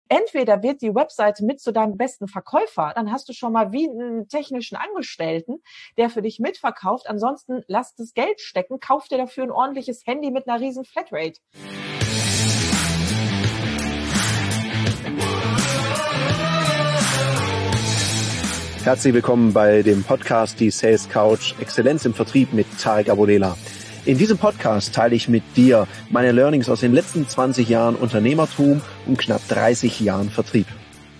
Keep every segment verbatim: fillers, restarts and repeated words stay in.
Entweder wird die Webseite mit zu deinem besten Verkäufer, dann hast du schon mal wie einen technischen Angestellten, der für dich mitverkauft. Ansonsten lass das Geld stecken, kauf dir dafür ein ordentliches Handy mit einer riesen Flatrate. Herzlich willkommen bei dem Podcast Die Sales Couch Exzellenz im Vertrieb mit Tarek Abodela. In diesem Podcast teile ich mit dir meine Learnings aus den letzten zwanzig Jahren Unternehmertum und knapp dreißig Jahren Vertrieb.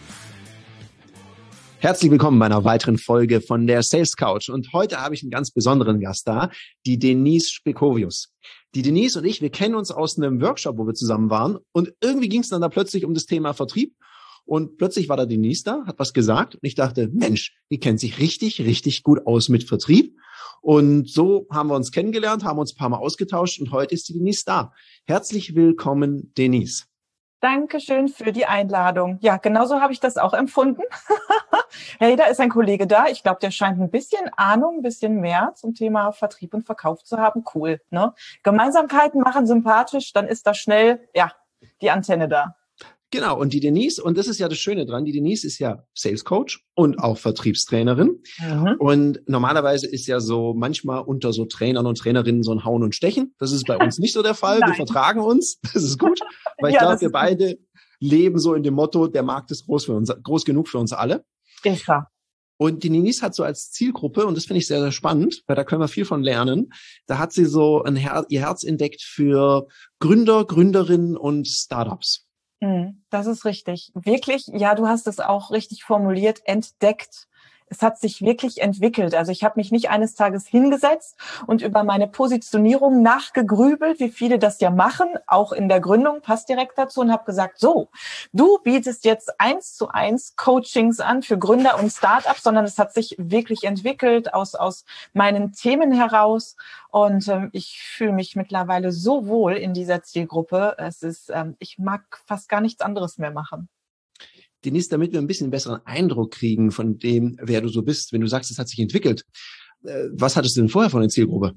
Herzlich willkommen bei einer weiteren Folge von der Sales Couch. Und heute habe ich einen ganz besonderen Gast da, die Denise Spekovius. Die Denise und ich, wir kennen uns aus einem Workshop, wo wir zusammen waren. Und irgendwie ging es dann da plötzlich um das Thema Vertrieb. Und plötzlich war da Denise da, hat was gesagt. Und ich dachte, Mensch, die kennt sich richtig, richtig gut aus mit Vertrieb. Und so haben wir uns kennengelernt, haben uns ein paar Mal ausgetauscht und heute ist die Denise da. Herzlich willkommen, Denise. Dankeschön für die Einladung. Ja, genauso habe ich das auch empfunden. Hey, da ist ein Kollege da. Ich glaube, der scheint ein bisschen Ahnung, ein bisschen mehr zum Thema Vertrieb und Verkauf zu haben. Cool, ne? Gemeinsamkeiten machen sympathisch, dann ist da schnell, ja, die Antenne da. Genau, und die Denise, und das ist ja das Schöne dran, die Denise ist ja Sales Coach und auch Vertriebstrainerin. Mhm. Und normalerweise ist ja so manchmal unter so Trainern und Trainerinnen so ein Hauen und Stechen. Das ist bei uns nicht so der Fall. Wir vertragen uns. Das ist gut, weil ich ja, glaube, wir beide gut. leben so in dem Motto, der Markt ist groß für uns, groß genug für uns alle. Ist klar. Und die Denise hat so als Zielgruppe, und das finde ich sehr, sehr spannend, weil da können wir viel von lernen, da hat sie so ein Her- ihr Herz entdeckt für Gründer, Gründerinnen und Startups. Das ist richtig. Wirklich, ja, du hast es auch richtig formuliert, entdeckt. Es hat sich wirklich entwickelt. Also ich habe mich nicht eines Tages hingesetzt und über meine Positionierung nachgegrübelt, wie viele das ja machen, auch in der Gründung, passt direkt dazu, und habe gesagt, so, du bietest jetzt eins zu eins Coachings an für Gründer und Startups, sondern es hat sich wirklich entwickelt aus aus meinen Themen heraus. Und ähm, ich fühle mich mittlerweile so wohl in dieser Zielgruppe. Es ist, ähm, ich mag fast gar nichts anderes mehr machen. Denise, damit wir ein bisschen einen besseren Eindruck kriegen von dem, wer du so bist, wenn du sagst, es hat sich entwickelt. Was hattest du denn vorher von der Zielgruppe?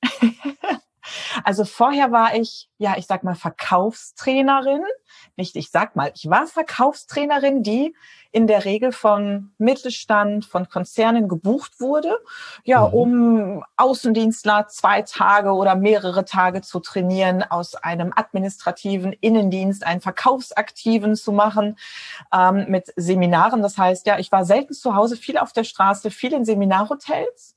Also vorher war ich, ja, ich sag mal Verkaufstrainerin. Nicht, ich sag mal, ich war Verkaufstrainerin, die in der Regel von Mittelstand, von Konzernen gebucht wurde, ja, mhm. um Außendienstler zwei Tage oder mehrere Tage zu trainieren, aus einem administrativen Innendienst einen Verkaufsaktiven zu machen, ähm, mit Seminaren. Das heißt, ja, ich war selten zu Hause, viel auf der Straße, viel in Seminarhotels.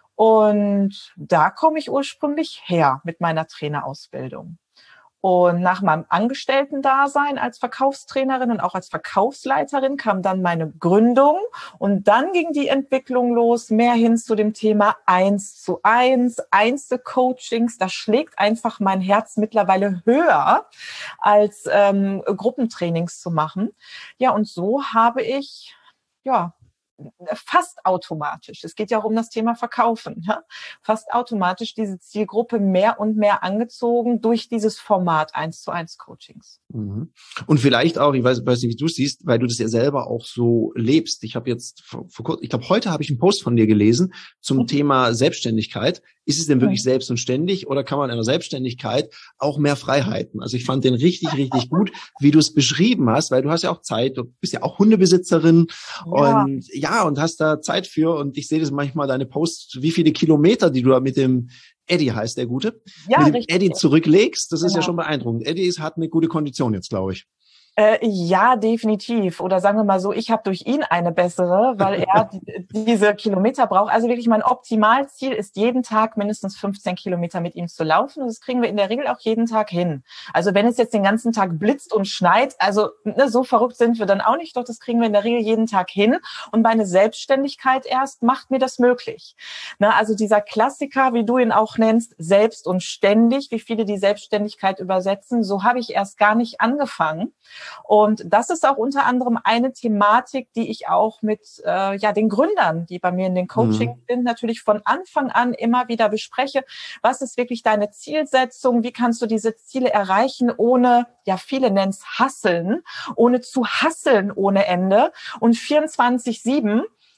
Und da komme ich ursprünglich her mit meiner Trainerausbildung. Und nach meinem Angestellten-Dasein als Verkaufstrainerin und auch als Verkaufsleiterin kam dann meine Gründung. Und dann ging die Entwicklung los, mehr hin zu dem Thema eins zu eins, Einzelcoachings. Da schlägt einfach mein Herz mittlerweile höher, als ähm, Gruppentrainings zu machen. Ja, und so habe ich, ja, fast automatisch, es geht ja auch um das Thema Verkaufen, ja? Fast automatisch diese Zielgruppe mehr und mehr angezogen durch dieses Format eins zu eins Coachings. Mhm. Und vielleicht auch, ich weiß, weiß nicht, wie du es siehst, weil du das ja selber auch so lebst. Ich habe jetzt vor, vor kurzem, ich glaube, heute habe ich einen Post von dir gelesen zum mhm. Thema Selbstständigkeit. Ist es denn wirklich mhm. selbst und ständig oder kann man in der Selbstständigkeit auch mehr Freiheiten? Also ich fand den richtig, richtig gut, wie du es beschrieben hast, weil du hast ja auch Zeit, du bist ja auch Hundebesitzerin ja. und ja, und hast da Zeit für, und ich sehe das manchmal, deine Posts, wie viele Kilometer, die du da mit dem Eddie, heißt der Gute, ja, mit dem richtig. Eddie zurücklegst, das genau. ist ja schon beeindruckend. Eddie hat eine gute Kondition jetzt, glaube ich. Äh, ja, definitiv. Oder sagen wir mal so, ich habe durch ihn eine bessere, weil er die, diese Kilometer braucht. Also wirklich mein Optimalziel ist, jeden Tag mindestens fünfzehn Kilometer mit ihm zu laufen. Und das kriegen wir in der Regel auch jeden Tag hin. Also wenn es jetzt den ganzen Tag blitzt und schneit, also ne, so verrückt sind wir dann auch nicht, doch das kriegen wir in der Regel jeden Tag hin. Und meine Selbstständigkeit erst macht mir das möglich. Ne, also dieser Klassiker, wie du ihn auch nennst, selbst und ständig, wie viele die Selbstständigkeit übersetzen, so habe ich erst gar nicht angefangen. Und das ist auch unter anderem eine Thematik, die ich auch mit äh, ja den Gründern, die bei mir in den Coaching mhm. sind, natürlich von Anfang an immer wieder bespreche. Was ist wirklich deine Zielsetzung? Wie kannst du diese Ziele erreichen, ohne, ja viele nennen es Hasseln, ohne zu hasseln ohne Ende und vierundzwanzig sieben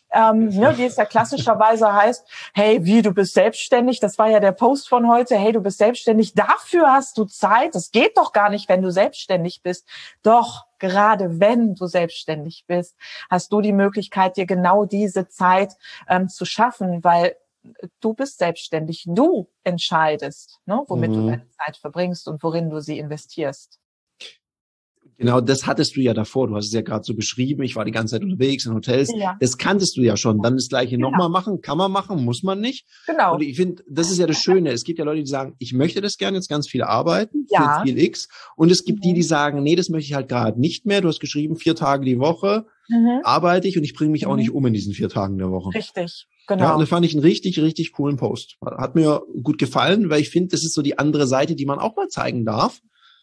ähm, ne, die es ja klassischerweise heißt, hey, wie, du bist selbstständig, das war ja der Post von heute, hey, du bist selbstständig, dafür hast du Zeit, das geht doch gar nicht, wenn du selbstständig bist. Doch, gerade wenn du selbstständig bist, hast du die Möglichkeit, dir genau diese Zeit ähm, zu schaffen, weil du bist selbstständig, du entscheidest, ne, womit mhm. du deine Zeit verbringst und worin du sie investierst. Genau, das hattest du ja davor. Du hast es ja gerade so beschrieben. Ich war die ganze Zeit unterwegs in Hotels. Ja. Das kanntest du ja schon. Dann das Gleiche genau. nochmal machen. Kann man machen, muss man nicht. Genau. Und ich finde, das ist ja das Schöne. Es gibt ja Leute, die sagen, ich möchte das gerne jetzt ganz viel arbeiten ja. für Ziel X. Und es gibt mhm. die, die sagen, nee, das möchte ich halt gerade nicht mehr. Du hast geschrieben, vier Tage die Woche mhm. arbeite ich und ich bringe mich mhm. auch nicht um in diesen vier Tagen der Woche. Richtig, genau. Ja, und da fand ich einen richtig, richtig coolen Post. Hat mir gut gefallen, weil ich finde, das ist so die andere Seite, die man auch mal zeigen darf.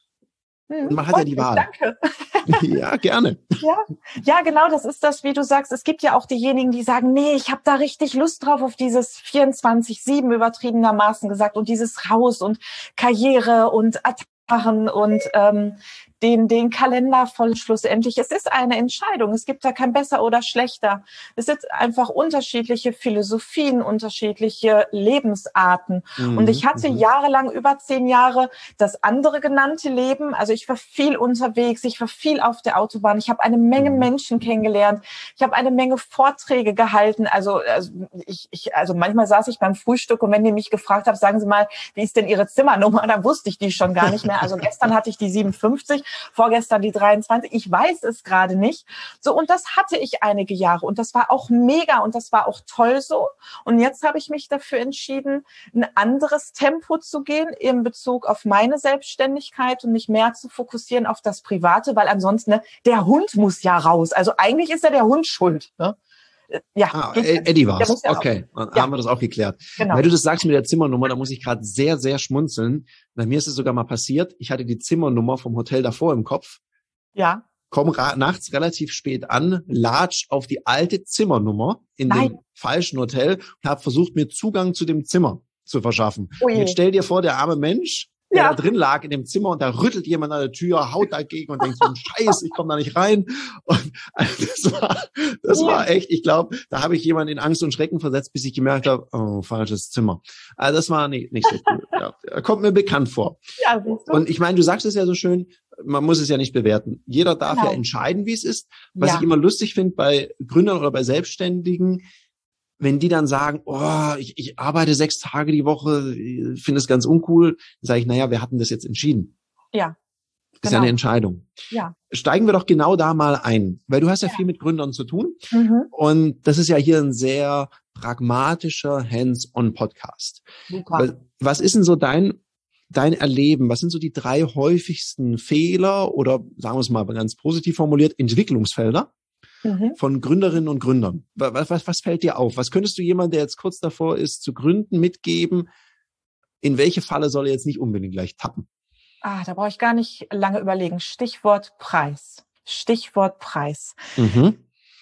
Und man hat ja die Wahl. Danke. Ja, gerne. Ja, ja, genau, das ist das, wie du sagst. Es gibt ja auch diejenigen, die sagen, nee, ich habe da richtig Lust drauf, auf dieses vierundzwanzig sieben übertriebenermaßen gesagt und dieses Haus und Karriere und Attacken und ähm, den den Kalender voll schlussendlich. Es ist eine Entscheidung. Es gibt da kein besser oder schlechter. Es sind einfach unterschiedliche Philosophien, unterschiedliche Lebensarten. Mhm. Und ich hatte mhm. jahrelang, über zehn Jahre, das andere genannte Leben. Also ich war viel unterwegs, ich war viel auf der Autobahn. Ich habe eine Menge mhm. Menschen kennengelernt. Ich habe eine Menge Vorträge gehalten. Also, also ich, ich, also manchmal saß ich beim Frühstück und wenn die mich gefragt haben, sagen Sie mal, wie ist denn Ihre Zimmernummer? Dann wusste ich die schon gar nicht mehr. Also gestern hatte ich die siebenundfünfzig. Vorgestern die dreiundzwanzig, ich weiß es gerade nicht. So, und das hatte ich einige Jahre und das war auch mega und das war auch toll so. Und jetzt habe ich mich dafür entschieden, ein anderes Tempo zu gehen in Bezug auf meine Selbstständigkeit und mich mehr zu fokussieren auf das Private, weil ansonsten, ne, der Hund muss ja raus. Also eigentlich ist ja der Hund schuld, ne? Ja, ah, Eddie war's. Ja okay, dann ja. haben wir das auch geklärt. Genau. Weil du das sagst mit der Zimmernummer, da muss ich gerade sehr, sehr schmunzeln. Bei mir ist es sogar mal passiert. Ich hatte die Zimmernummer vom Hotel davor im Kopf. Ja. Komm ra- nachts relativ spät an, latsch auf die alte Zimmernummer in Nein. dem falschen Hotel und habe versucht, mir Zugang zu dem Zimmer zu verschaffen. Ui. Und jetzt stell dir vor, der arme Mensch, der ja. da drin lag in dem Zimmer und da rüttelt jemand an der Tür, haut dagegen und denkt so, Scheiß, ich komme da nicht rein. Und das war, das war echt, ich glaube, da habe ich jemanden in Angst und Schrecken versetzt, bis ich gemerkt habe, oh, falsches Zimmer. Also das war nicht, nicht so cool. Ja, kommt mir bekannt vor. Ja, siehst du? Und ich meine, du sagst es ja so schön, man muss es ja nicht bewerten. Jeder darf genau. ja entscheiden, wie es ist. Was ja. ich immer lustig finde bei Gründern oder bei Selbstständigen, wenn die dann sagen, oh, ich, ich arbeite sechs Tage die Woche, finde es ganz uncool, dann sage ich, naja, wir hatten das jetzt entschieden. Ja. Ist genau. ja eine Entscheidung. Ja. Steigen wir doch genau da mal ein, weil du hast ja, ja. viel mit Gründern zu tun. Mhm. Und das ist ja hier ein sehr pragmatischer Hands-on-Podcast. Super. Was ist denn so dein, dein Erleben? Was sind so die drei häufigsten Fehler oder, sagen wir es mal ganz positiv formuliert, Entwicklungsfelder von Gründerinnen und Gründern? Was, was, was fällt dir auf? Was könntest du jemand, der jetzt kurz davor ist, zu gründen, mitgeben? In welche Falle soll er jetzt nicht unbedingt gleich tappen? Ah, da brauche ich gar nicht lange überlegen. Stichwort Preis. Stichwort Preis. Mhm.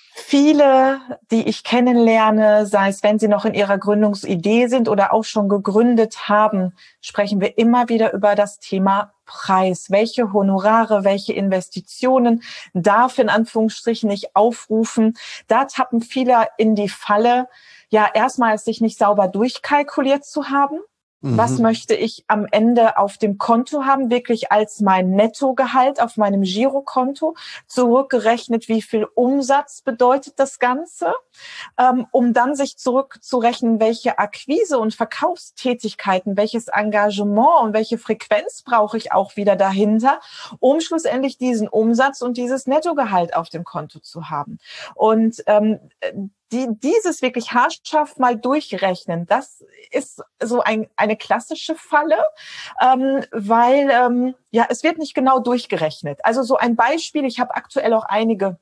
Viele, die ich kennenlerne, sei es, wenn sie noch in ihrer Gründungsidee sind oder auch schon gegründet haben, sprechen wir immer wieder über das Thema Preis. Welche Honorare, welche Investitionen darf in Anführungsstrichen nicht aufrufen? Da tappen viele in die Falle, ja, erstmal es sich nicht sauber durchkalkuliert zu haben. Was möchte ich am Ende auf dem Konto haben, wirklich als mein Nettogehalt auf meinem Girokonto, zurückgerechnet, wie viel Umsatz bedeutet das Ganze, ähm, um dann sich zurückzurechnen, welche Akquise- und Verkaufstätigkeiten, welches Engagement und welche Frequenz brauche ich auch wieder dahinter, um schlussendlich diesen Umsatz und dieses Nettogehalt auf dem Konto zu haben. Und ähm, Die, dieses wirklich haarscharf mal durchrechnen, das ist so ein, eine klassische Falle, ähm, weil ähm, ja es wird nicht genau durchgerechnet. Also so ein Beispiel, ich habe aktuell auch einige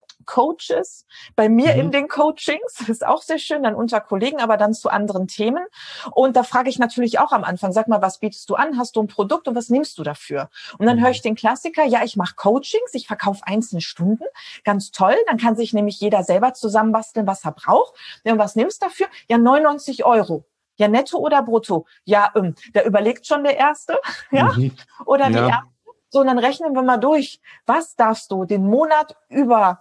Coaches bei mir mhm. in den Coachings, das ist auch sehr schön, dann unter Kollegen, aber dann zu anderen Themen. Und da frage ich natürlich auch am Anfang, sag mal, was bietest du an? Hast du ein Produkt und was nimmst du dafür? Und dann mhm. höre ich den Klassiker, ja, ich mache Coachings, ich verkaufe einzelne Stunden, ganz toll, dann kann sich nämlich jeder selber zusammenbasteln, was er braucht. Ja, und was nimmst du dafür? Ja, neunundneunzig Euro. Ja, netto oder brutto? Ja, ähm, da überlegt schon der Erste, ja, mhm. oder die ja. Erste. So, und dann rechnen wir mal durch, was darfst du den Monat über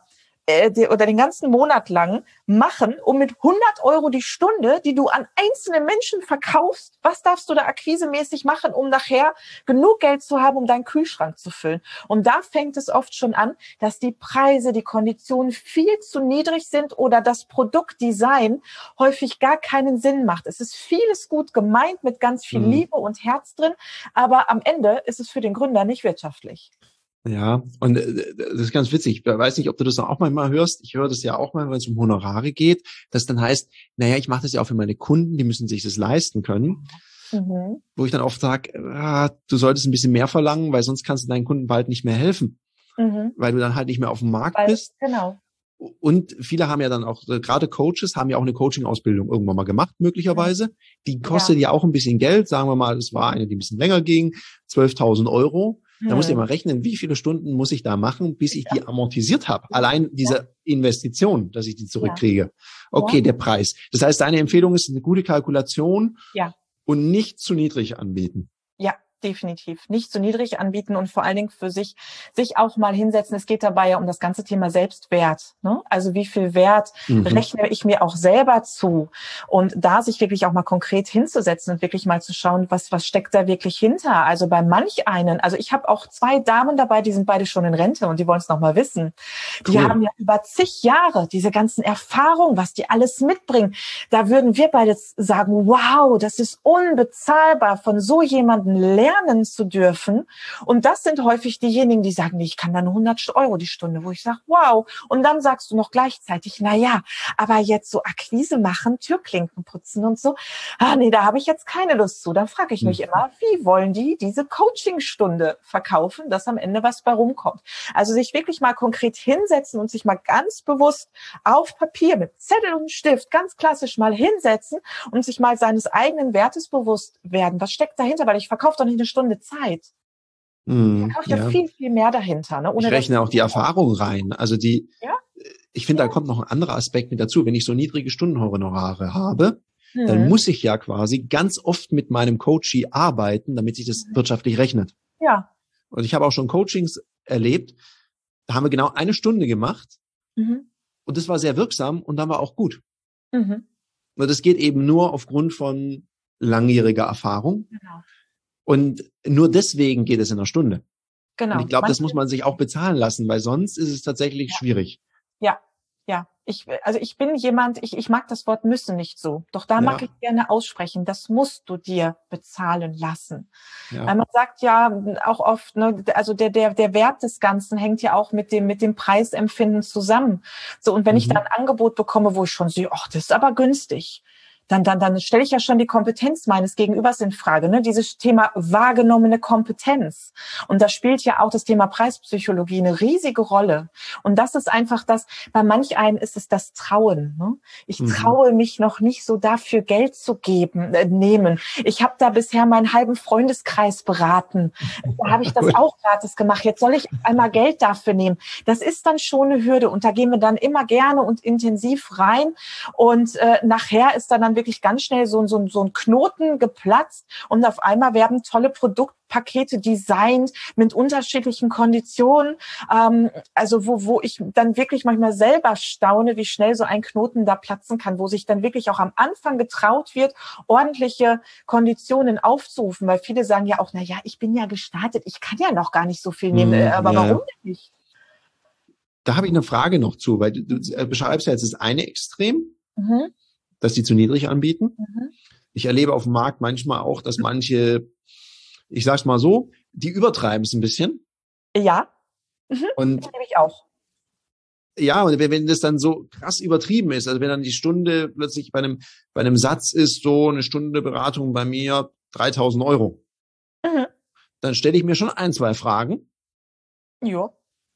äh, die, oder den ganzen Monat lang machen, um mit hundert Euro die Stunde, die du an einzelne Menschen verkaufst, was darfst du da akquisemäßig machen, um nachher genug Geld zu haben, um deinen Kühlschrank zu füllen? Und da fängt es oft schon an, dass die Preise, die Konditionen viel zu niedrig sind oder das Produktdesign häufig gar keinen Sinn macht. Es ist vieles gut gemeint mit ganz viel Liebe und Herz drin, aber am Ende ist es für den Gründer nicht wirtschaftlich. Ja, und äh, das ist ganz witzig. Ich weiß nicht, ob du das auch manchmal hörst. Ich höre das ja auch mal, wenn es um Honorare geht, dass dann heißt, naja, ich mache das ja auch für meine Kunden, die müssen sich das leisten können. Mhm. Wo ich dann oft sage, ah, du solltest ein bisschen mehr verlangen, weil sonst kannst du deinen Kunden bald nicht mehr helfen, mhm. weil du dann halt nicht mehr auf dem Markt weil, bist. Genau. Und viele haben ja dann auch, gerade Coaches haben ja auch eine Coaching-Ausbildung irgendwann mal gemacht, möglicherweise. Die kostet ja. ja auch ein bisschen Geld. Sagen wir mal, es war eine, die ein bisschen länger ging, zwölftausend Euro. Da musst du mal rechnen, wie viele Stunden muss ich da machen, bis ich die amortisiert habe. Allein diese Investition, dass ich die zurückkriege. Okay, der Preis. Das heißt, deine Empfehlung ist eine gute Kalkulation ja. und nicht zu niedrig anbieten. Ja, definitiv. Nicht zu niedrig anbieten und vor allen Dingen für sich, sich auch mal hinsetzen. Es geht dabei ja um das ganze Thema Selbstwert, ne? Also wie viel Wert mhm. rechne ich mir auch selber zu? Und da sich wirklich auch mal konkret hinzusetzen und wirklich mal zu schauen, was, was steckt da wirklich hinter? Also bei manch einen, also ich habe auch zwei Damen dabei, die sind beide schon in Rente und die wollen es noch mal wissen. Die cool. haben ja über zig Jahre diese ganzen Erfahrungen, was die alles mitbringen. Da würden wir beide sagen, wow, das ist unbezahlbar, von so jemandem lernen zu dürfen. Und das sind häufig diejenigen, die sagen, ich kann dann hundert Euro die Stunde, wo ich sage, wow. Und dann sagst du noch gleichzeitig, na ja, aber jetzt so Akquise machen, Türklinken putzen und so, ah nee, da habe ich jetzt keine Lust zu. Dann frage ich mich mhm. immer, wie wollen die diese Coachingstunde verkaufen, dass am Ende was bei rumkommt? Also sich wirklich mal konkret hinsetzen und sich mal ganz bewusst auf Papier mit Zettel und Stift ganz klassisch mal hinsetzen und sich mal seines eigenen Wertes bewusst werden. Was steckt dahinter? Weil ich verkaufe doch nicht eine Stunde Zeit. Mm, da ja, ja viel, viel mehr dahinter. Ne? Ohne ich rechne auch die Erfahrung rein. Also die, ja? ich finde, ja. da kommt noch ein anderer Aspekt mit dazu. Wenn ich so niedrige Stundenhonorare habe, hm. dann muss ich ja quasi ganz oft mit meinem Coachee arbeiten, damit sich das wirtschaftlich rechnet. Ja. Und ich habe auch schon Coachings erlebt, da haben wir genau eine Stunde gemacht mhm. und das war sehr wirksam und dann war auch gut. Mhm. Und das geht eben nur aufgrund von langjähriger Erfahrung. Genau. Und nur deswegen geht es in einer Stunde. Genau. Und ich glaube, das muss man sich auch bezahlen lassen, weil sonst ist es tatsächlich ja. schwierig. Ja, ja. Ich, also ich bin jemand, ich, ich mag das Wort müssen nicht so. Doch da ja. mag ich gerne aussprechen. Das musst du dir bezahlen lassen. Ja. Weil man sagt ja auch oft, ne, also der, der, der Wert des Ganzen hängt ja auch mit dem, mit dem Preisempfinden zusammen. So. Und wenn mhm. ich da ein Angebot bekomme, wo ich schon sehe, ach, das ist aber günstig. Dann, dann, dann stelle ich ja schon die Kompetenz meines Gegenübers in Frage, ne? Dieses Thema wahrgenommene Kompetenz. Und da spielt ja auch das Thema Preispsychologie eine riesige Rolle. Und das ist einfach das, bei manch einen ist es das Trauen, ne? Ich mhm. traue mich noch nicht so dafür Geld zu geben, äh, nehmen. Ich habe da bisher meinen halben Freundeskreis beraten. Da habe ich das auch gratis gemacht. Jetzt soll ich einmal Geld dafür nehmen. Das ist dann schon eine Hürde. Und da gehen wir dann immer gerne und intensiv rein. Und äh, nachher ist dann, dann wirklich ganz schnell so, so, so ein Knoten geplatzt und auf einmal werden tolle Produktpakete designt mit unterschiedlichen Konditionen. Ähm, also wo, wo ich dann wirklich manchmal selber staune, wie schnell so ein Knoten da platzen kann, wo sich dann wirklich auch am Anfang getraut wird, ordentliche Konditionen aufzurufen, weil viele sagen ja auch, na ja, ich bin ja gestartet, ich kann ja noch gar nicht so viel nehmen, hm, aber ja. warum denn nicht? Da habe ich eine Frage noch zu, weil du, du beschreibst ja jetzt das eine Extrem, mhm. dass die zu niedrig anbieten. Mhm. Ich erlebe auf dem Markt manchmal auch, dass manche, ich sag's mal so, die übertreiben es ein bisschen. Ja, mhm. und das erlebe ich auch. Ja, und wenn, wenn das dann so krass übertrieben ist, also wenn dann die Stunde plötzlich bei einem bei einem Satz ist, so eine Stunde Beratung bei mir dreitausend Euro, mhm. dann stelle ich mir schon ein, zwei Fragen. Ja.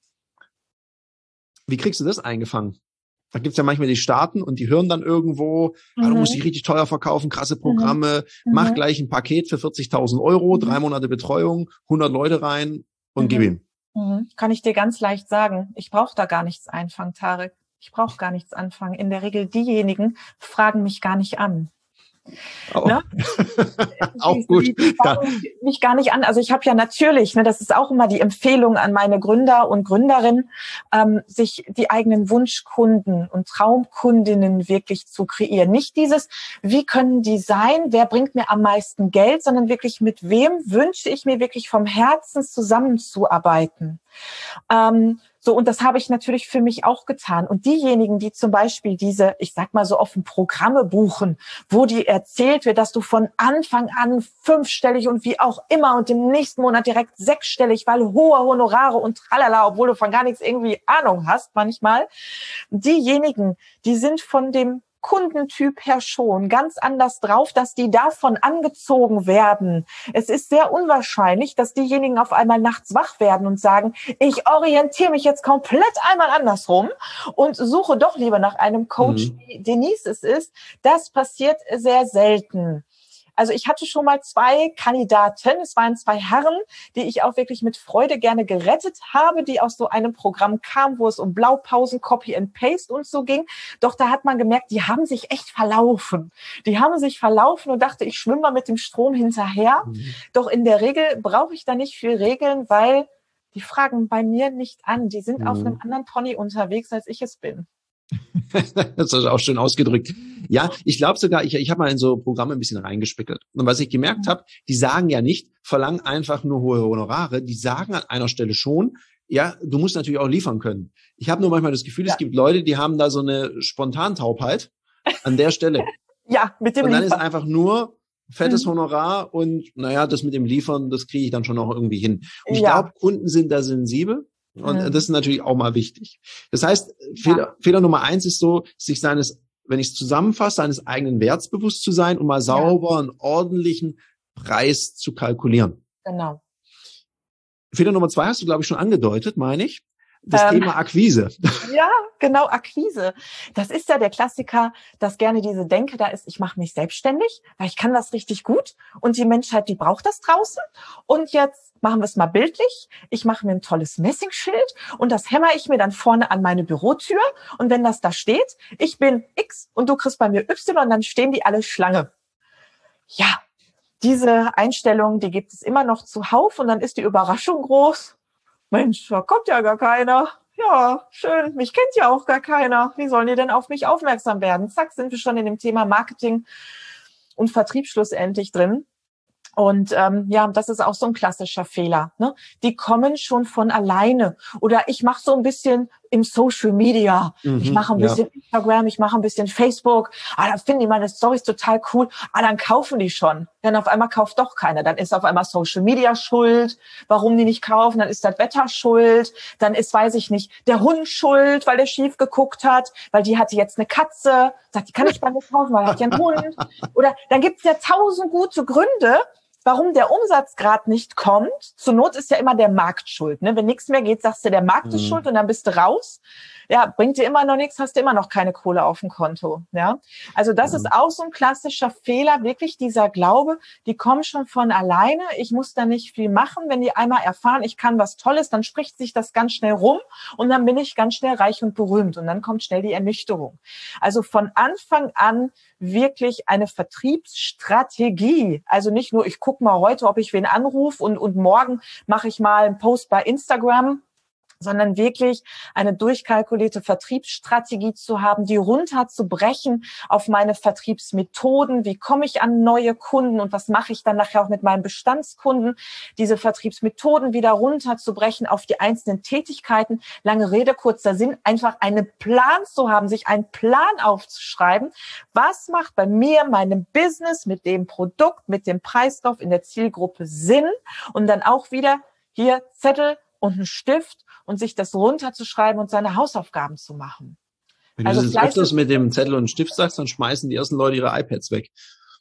Wie kriegst du das eingefangen? Da gibt's ja manchmal die Starten und die hören dann irgendwo, mhm. ah, du musst dich richtig teuer verkaufen, krasse Programme, mhm. mach gleich ein Paket für vierzigtausend Euro, mhm. drei Monate Betreuung, hundert Leute rein und mhm. gib ihm. Mhm. Kann ich dir ganz leicht sagen, ich brauche da gar nichts einfangen, Tarek. Ich brauche gar nichts anfangen. In der Regel diejenigen fragen mich gar nicht an. Oh. Ne? Auch die, gut. Die, die Ja. mich gar nicht an. Also ich habe ja natürlich, ne, das ist auch immer die Empfehlung an meine Gründer und Gründerinnen, ähm, sich die eigenen Wunschkunden und Traumkundinnen wirklich zu kreieren. Nicht dieses, wie können die sein, wer bringt mir am meisten Geld, sondern wirklich, mit wem wünsche ich mir wirklich vom Herzen zusammenzuarbeiten. Ähm, so, und das habe ich natürlich für mich auch getan. Und diejenigen, die zum Beispiel diese, ich sag mal so offen, Programme buchen, wo dir erzählt wird, dass du von Anfang an fünfstellig und wie auch immer und im nächsten Monat direkt sechsstellig, weil hohe Honorare und tralala, obwohl du von gar nichts irgendwie Ahnung hast manchmal. Diejenigen, die sind von dem Kundentyp her schon ganz anders drauf, dass die davon angezogen werden. Es ist sehr unwahrscheinlich, dass diejenigen auf einmal nachts wach werden und sagen, ich orientiere mich jetzt komplett einmal andersrum und suche doch lieber nach einem Coach, Mhm. wie Denise es ist. Das passiert sehr selten. Also ich hatte schon mal zwei Kandidaten, es waren zwei Herren, die ich auch wirklich mit Freude gerne gerettet habe, die aus so einem Programm kamen, wo es um Blaupausen, Copy and Paste und so ging. Doch da hat man gemerkt, die haben sich echt verlaufen. Die haben sich verlaufen und dachte, ich schwimme mal mit dem Strom hinterher. Mhm. Doch in der Regel brauche ich da nicht viel Regeln, weil die fragen bei mir nicht an. Die sind Mhm. auf einem anderen Pony unterwegs, als ich es bin. Das ist auch schön ausgedrückt. Ja, ich glaube sogar, ich, ich habe mal in so Programme ein bisschen reingespickelt. Und was ich gemerkt habe, die sagen ja nicht, verlang einfach nur hohe Honorare. Die sagen an einer Stelle schon, ja, du musst natürlich auch liefern können. Ich habe nur manchmal das Gefühl, Ja. es gibt Leute, die haben da so eine Spontantaubheit an der Stelle. Ja, mit dem Und dann Liefern. ist einfach nur fettes Mhm. Honorar und naja, das mit dem Liefern, das kriege ich dann schon auch irgendwie hin. Und ich Ja. glaube, Kunden sind da sensibel. Und Mhm. das ist natürlich auch mal wichtig. Das heißt, Fehler, Ja. Fehler Nummer eins ist so, sich seines, wenn ich es zusammenfasse, seines eigenen Werts bewusst zu sein und mal sauber einen ordentlichen Preis zu kalkulieren. Genau. Fehler Nummer zwei hast du, glaube ich, schon angedeutet, meine ich. Das Ähm, Thema Akquise. Ja, genau, Akquise. Das ist ja der Klassiker, dass gerne diese Denke da ist, ich mache mich selbstständig, weil ich kann das richtig gut und die Menschheit, die braucht das draußen. Und jetzt machen wir es mal bildlich. Ich mache mir ein tolles Messingschild und das hämmer ich mir dann vorne an meine Bürotür. Und wenn das da steht, ich bin X und du kriegst bei mir Y, dann stehen die alle Schlange. Ja, diese Einstellung, die gibt es immer noch zuhauf und dann ist die Überraschung groß. Mensch, da kommt ja gar keiner. Ja, schön, mich kennt ja auch gar keiner. Wie sollen die denn auf mich aufmerksam werden? Zack, sind wir schon in dem Thema Marketing und Vertrieb schlussendlich drin. Und ähm, ja, das ist auch so ein klassischer Fehler. Ne? Die kommen schon von alleine. Oder ich mache so ein bisschen im Social Media. Mhm, ich mache ein ja. bisschen Instagram, ich mache ein bisschen Facebook. Ah, da finden die meine Storys total cool. Ah, dann kaufen die schon. Dann auf einmal kauft doch keiner. Dann ist auf einmal Social Media schuld. Warum die nicht kaufen? Dann ist das Wetter schuld. Dann ist, weiß ich nicht, der Hund schuld, weil der schief geguckt hat. Weil die hatte jetzt eine Katze. Sagt, die kann ich bei mir kaufen, weil er hat ja einen Hund. Oder dann gibt's ja tausend gute Gründe, warum der Umsatzgrad nicht kommt. Zur Not ist ja immer der Markt schuld. Ne? Wenn nichts mehr geht, sagst du, der Markt ist Mhm. schuld und dann bist du raus. Ja, bringt dir immer noch nichts, hast du immer noch keine Kohle auf dem Konto. Ja, also das Ja. ist auch so ein klassischer Fehler, wirklich dieser Glaube, die kommen schon von alleine. Ich muss da nicht viel machen. Wenn die einmal erfahren, ich kann was Tolles, dann spricht sich das ganz schnell rum und dann bin ich ganz schnell reich und berühmt und dann kommt schnell die Ernüchterung. Also von Anfang an wirklich eine Vertriebsstrategie. Also nicht nur, ich gucke mal heute, ob ich wen anrufe und, und morgen mache ich mal einen Post bei Instagram, sondern wirklich eine durchkalkulierte Vertriebsstrategie zu haben, die runterzubrechen auf meine Vertriebsmethoden. Wie komme ich an neue Kunden und was mache ich dann nachher auch mit meinen Bestandskunden? Diese Vertriebsmethoden wieder runterzubrechen auf die einzelnen Tätigkeiten. Lange Rede, kurzer Sinn, einfach einen Plan zu haben, sich einen Plan aufzuschreiben. Was macht bei mir, meinem Business, mit dem Produkt, mit dem Preislauf in der Zielgruppe Sinn? Und dann auch wieder hier Zettel und einen Stift und sich das runterzuschreiben und seine Hausaufgaben zu machen. Wenn du Also das jetzt Fleiß öfters ist- mit dem Zettel und Stift sagst, dann schmeißen die ersten Leute ihre iPads weg.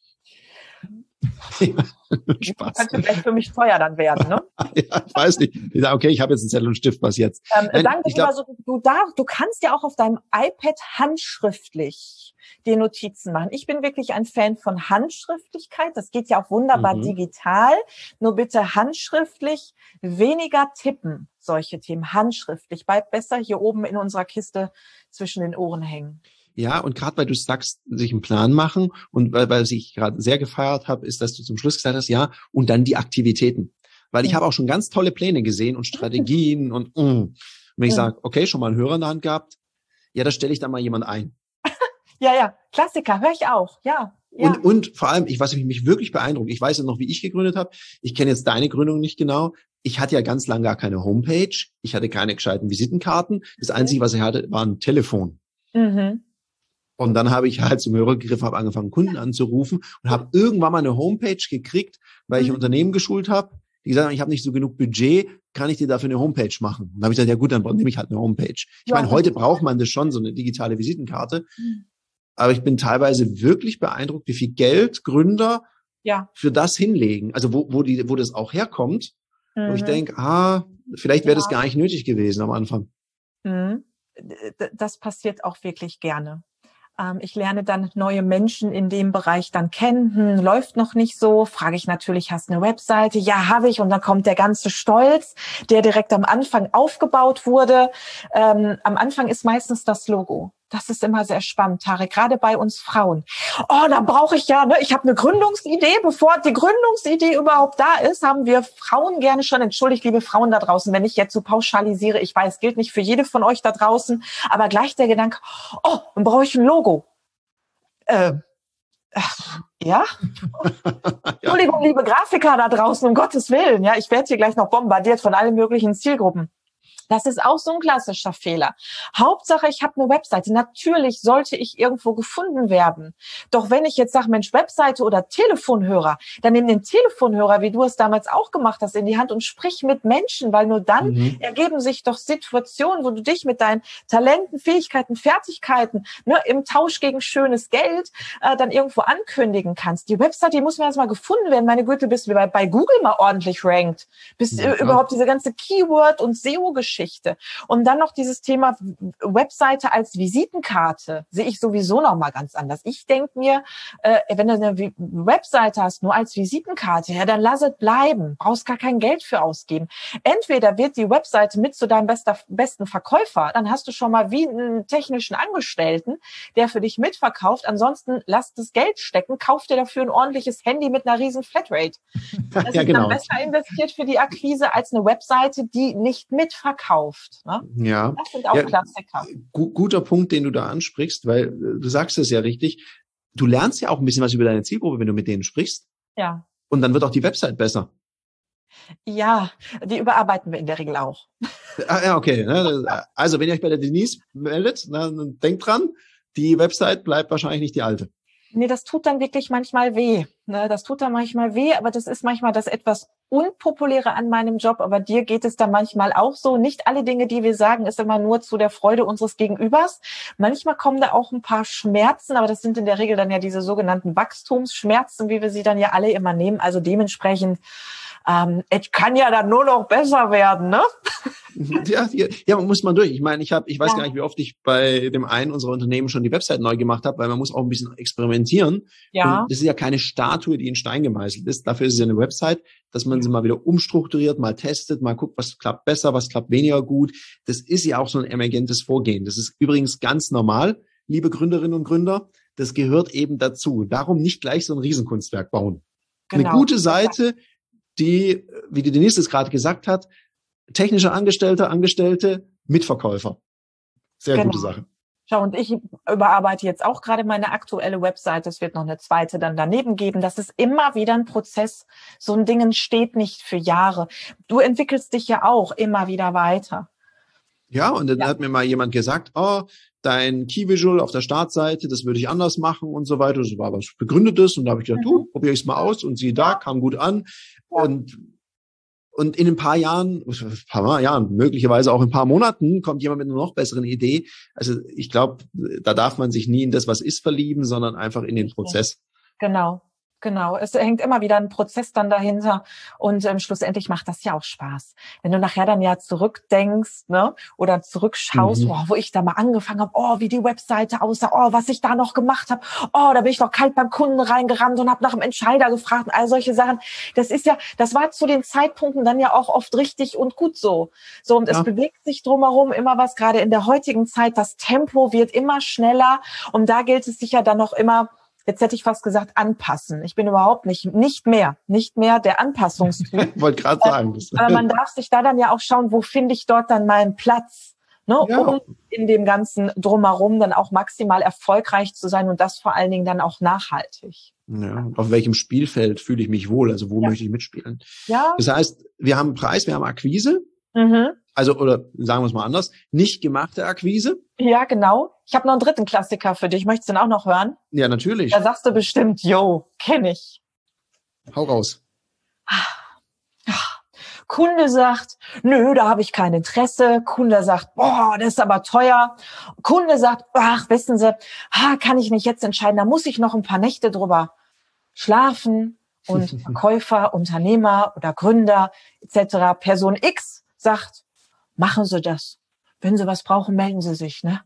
Spaß. Könnte vielleicht für mich teuer dann werden, ne? Ja, ich weiß nicht. Ich sage, okay, ich habe jetzt einen Zettel und Stift, was jetzt? Ähm, Nein, sagen wir ich glaub- mal so, du, darf, du kannst ja auch auf deinem iPad handschriftlich dir Notizen machen. Ich bin wirklich ein Fan von Handschriftlichkeit. Das geht ja auch wunderbar Mhm. digital. Nur bitte handschriftlich, weniger tippen. Solche Themen handschriftlich. Bleibt besser hier oben in unserer Kiste zwischen den Ohren hängen. Ja, und gerade weil du sagst, sich einen Plan machen und weil, weil ich gerade sehr gefeiert habe, ist, dass du zum Schluss gesagt hast, ja, und dann die Aktivitäten. Weil ich Mhm. habe auch schon ganz tolle Pläne gesehen und Strategien und, mm. und wenn ich Mhm. sage, okay, schon mal einen Hörer in der Hand gehabt, ja, da stelle ich dann mal jemand ein. Ja, ja, Klassiker, höre ich auch, ja. Ja. Und, und vor allem, ich, was mich wirklich beeindruckt, ich weiß ja noch, wie ich gegründet habe. Ich kenne jetzt deine Gründung nicht genau. Ich hatte ja ganz lange gar keine Homepage. Ich hatte keine gescheiten Visitenkarten. Das Einzige, was ich hatte, war ein Telefon. Mhm. Und dann habe ich halt zum Hörer gegriffen, habe angefangen, Kunden anzurufen und habe irgendwann mal eine Homepage gekriegt, weil ich Mhm. Unternehmen geschult habe. Die gesagt haben, ich habe nicht so genug Budget, kann ich dir dafür eine Homepage machen? Und dann habe ich gesagt, ja gut, dann nehme ich halt eine Homepage. Ich Ja, meine, heute braucht man das schon, so eine digitale Visitenkarte. Mhm. Aber ich bin teilweise wirklich beeindruckt, wie viel Geld Gründer ja. für das hinlegen. Also wo, wo, die, wo das auch herkommt, Mhm. wo ich denke, ah, vielleicht wäre Ja. das gar nicht nötig gewesen am Anfang. Mhm. Das passiert auch wirklich gerne. Ich lerne dann neue Menschen in dem Bereich dann kennen. Hm, läuft noch nicht so. Frage ich natürlich, hast du eine Webseite? Ja, habe ich. Und dann kommt der ganze Stolz, der direkt am Anfang aufgebaut wurde. Ähm, am Anfang ist meistens das Logo. Das ist immer sehr spannend, Tarek, gerade bei uns Frauen. Oh, da brauche ich ja, ne, ich habe eine Gründungsidee. Bevor die Gründungsidee überhaupt da ist, haben wir Frauen gerne schon, entschuldigt, liebe Frauen da draußen, wenn ich jetzt so pauschalisiere, ich weiß, gilt nicht für jede von euch da draußen, aber gleich der Gedanke, oh, dann brauche ich ein Logo. Äh, ach, ja? Entschuldigung, liebe Grafiker da draußen, um Gottes Willen, ja, ich werde hier gleich noch bombardiert von allen möglichen Zielgruppen. Das ist auch so ein klassischer Fehler. Hauptsache, ich habe eine Webseite. Natürlich sollte ich irgendwo gefunden werden. Doch wenn ich jetzt sage, Mensch, Webseite oder Telefonhörer, dann nimm den Telefonhörer, wie du es damals auch gemacht hast, in die Hand und sprich mit Menschen, weil nur dann mhm. ergeben sich doch Situationen, wo du dich mit deinen Talenten, Fähigkeiten, Fertigkeiten, ne, im Tausch gegen schönes Geld äh, dann irgendwo ankündigen kannst. Die Webseite, die muss mir erstmal gefunden werden. Meine Güte, bis du bei, bei Google mal ordentlich rankt. Bis ja, äh, überhaupt diese ganze Keyword- und S E O-Geschichte. Und dann noch dieses Thema Webseite als Visitenkarte sehe ich sowieso noch mal ganz anders. Ich denke mir, äh, wenn du eine Webseite hast, nur als Visitenkarte, ja, dann lass es bleiben. Brauchst gar kein Geld für ausgeben. Entweder wird die Webseite mit zu deinem bester, besten Verkäufer, dann hast du schon mal wie einen technischen Angestellten, der für dich mitverkauft. Ansonsten lass das Geld stecken, kauf dir dafür ein ordentliches Handy mit einer riesen Flatrate. Das ja, ist genau. dann besser investiert für die Akquise als eine Webseite, die nicht mitverkauft. Kauft, ne? Ja. Das sind auch ja, Klassiker. Gu- guter Punkt, den du da ansprichst, weil äh, du sagst es ja richtig. Du lernst ja auch ein bisschen was über deine Zielgruppe, wenn du mit denen sprichst. Ja. Und dann wird auch die Website besser. Ja, die überarbeiten wir in der Regel auch. Ah, ja, okay. Also, wenn ihr euch bei der Denise meldet, dann denkt dran, die Website bleibt wahrscheinlich nicht die alte. Nee, das tut dann wirklich manchmal weh. Ne, das tut dann manchmal weh, aber das ist manchmal das etwas Unpopuläre an meinem Job. Aber dir geht es dann manchmal auch so. Nicht alle Dinge, die wir sagen, ist immer nur zu der Freude unseres Gegenübers. Manchmal kommen da auch ein paar Schmerzen, aber das sind in der Regel dann ja diese sogenannten Wachstumsschmerzen, wie wir sie dann ja alle immer nehmen. Also dementsprechend, ähm, es kann ja dann nur noch besser werden, ne? Ja, ja, ja, muss man durch. Ich meine, ich habe, ich weiß ja. gar nicht, wie oft ich bei dem einen unserer Unternehmen schon die Website neu gemacht habe, weil man muss auch ein bisschen experimentieren. Ja. Und das ist ja keine Statue, die in Stein gemeißelt ist. Dafür ist es ja eine Website, dass man sie mal wieder umstrukturiert, mal testet, mal guckt, was klappt besser, was klappt weniger gut. Das ist ja auch so ein emergentes Vorgehen. Das ist übrigens ganz normal, liebe Gründerinnen und Gründer. Das gehört eben dazu. Darum nicht gleich so ein Riesenkunstwerk bauen. Genau. Eine gute Seite, die, wie die Denise es gerade gesagt hat, technischer Angestellter, Angestellte, Mitverkäufer. Sehr genau. Gute Sache. Schau, und ich überarbeite jetzt auch gerade meine aktuelle Webseite. Es wird noch eine zweite dann daneben geben. Das ist immer wieder ein Prozess. So ein Ding steht nicht für Jahre. Du entwickelst dich ja auch immer wieder weiter. Ja, und dann ja. hat mir mal jemand gesagt, oh, dein Key Visual auf der Startseite, das würde ich anders machen und so weiter. Das war was Begründetes. Und da habe ich gedacht, mhm. du, probiere ich es mal aus. Und siehe da, kam gut an. Ja. Und Und in ein paar Jahren, ein paar Jahren, möglicherweise auch in ein paar Monaten, kommt jemand mit einer noch besseren Idee. Also ich glaube, da darf man sich nie in das, was ist, verlieben, sondern einfach in den Prozess. Genau, Genau, es hängt immer wieder ein Prozess dann dahinter und ähm, schlussendlich macht das ja auch Spaß. Wenn du nachher dann ja zurückdenkst, ne, oder zurückschaust, Mhm. oh, wo ich da mal angefangen habe, oh, wie die Webseite aussah, oh, was ich da noch gemacht habe, oh, da bin ich noch kalt beim Kunden reingerannt und habe nach dem Entscheider gefragt und all solche Sachen. Das ist ja, das war zu den Zeitpunkten dann ja auch oft richtig und gut so. So, und es Ja. bewegt sich drumherum immer was, gerade in der heutigen Zeit, das Tempo wird immer schneller und da gilt es sich ja dann noch immer, jetzt hätte ich fast gesagt, anpassen. Ich bin überhaupt nicht, nicht mehr, nicht mehr der Anpassungstyp. Wollte gerade sagen. Das. Aber man darf sich da dann ja auch schauen, wo finde ich dort dann meinen Platz, ne, Ja. um in dem ganzen Drumherum dann auch maximal erfolgreich zu sein und das vor allen Dingen dann auch nachhaltig. Ja, auf welchem Spielfeld fühle ich mich wohl? Also wo Ja. möchte ich mitspielen? Ja. Das heißt, wir haben einen Preis, wir haben Akquise. Mhm. Also, oder sagen wir es mal anders, nicht gemachte Akquise. Ja, genau. Ich habe noch einen dritten Klassiker für dich. Möchtest du den auch noch hören? Ja, natürlich. Da sagst du bestimmt, yo, kenne ich. Hau raus. Kunde sagt, nö, da habe ich kein Interesse. Kunde sagt, boah, das ist aber teuer. Kunde sagt, ach, wissen Sie, ah, kann ich nicht jetzt entscheiden, da muss ich noch ein paar Nächte drüber schlafen. Und Verkäufer, Unternehmer oder Gründer et cetera, Person X sagt, machen Sie das. Wenn Sie was brauchen, melden Sie sich, ne?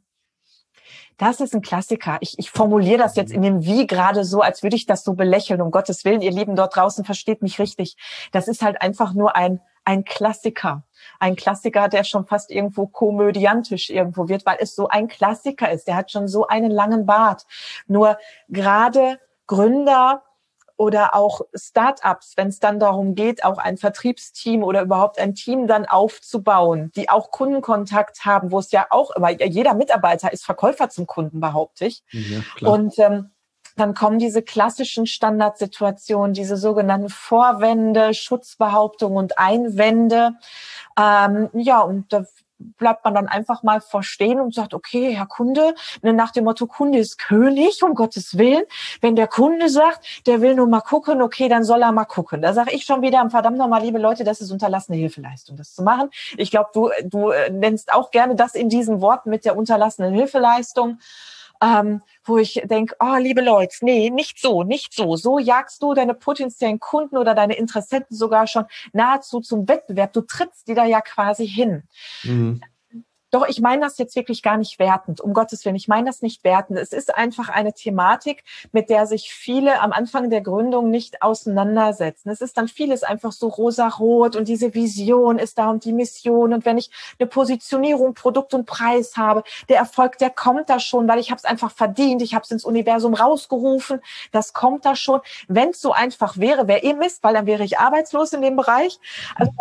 Das ist ein Klassiker. Ich, ich formuliere das jetzt in dem Wie gerade so, als würde ich das so belächeln. Um Gottes Willen, ihr Lieben dort draußen, versteht mich richtig. Das ist halt einfach nur ein, ein Klassiker. Ein Klassiker, der schon fast irgendwo komödiantisch irgendwo wird, weil es so ein Klassiker ist. Der hat schon so einen langen Bart. Nur gerade Gründer oder auch Start-ups, wenn es dann darum geht, auch ein Vertriebsteam oder überhaupt ein Team dann aufzubauen, die auch Kundenkontakt haben, wo es ja auch immer, jeder Mitarbeiter ist Verkäufer zum Kunden, behaupte ich. Ja, klar. Und ähm, dann kommen diese klassischen Standardsituationen, diese sogenannten Vorwände, Schutzbehauptungen und Einwände. Ähm, ja, und da bleibt man dann einfach mal verstehen und sagt, okay, Herr Kunde, nach dem Motto, Kunde ist König, um Gottes Willen. Wenn der Kunde sagt, der will nur mal gucken, okay, dann soll er mal gucken. Da sage ich schon wieder, verdammt nochmal, liebe Leute, das ist unterlassene Hilfeleistung, das zu machen. Ich glaube, du, du nennst auch gerne das in diesen Worten mit der unterlassenen Hilfeleistung. Ähm, wo ich denke, oh, liebe Leute, nee, nicht so, nicht so. So jagst du deine potenziellen Kunden oder deine Interessenten sogar schon nahezu zum Wettbewerb. Du trittst die da ja quasi hin. Mhm. Doch ich meine das jetzt wirklich gar nicht wertend, um Gottes Willen. Ich meine das nicht wertend. Es ist einfach eine Thematik, mit der sich viele am Anfang der Gründung nicht auseinandersetzen. Es ist dann vieles einfach so rosarot und diese Vision ist da und die Mission. Und wenn ich eine Positionierung, Produkt und Preis habe, der Erfolg, der kommt da schon, weil ich habe es einfach verdient. Ich habe es ins Universum rausgerufen. Das kommt da schon. Wenn es so einfach wäre, wäre eh Mist, weil dann wäre ich arbeitslos in dem Bereich. Also,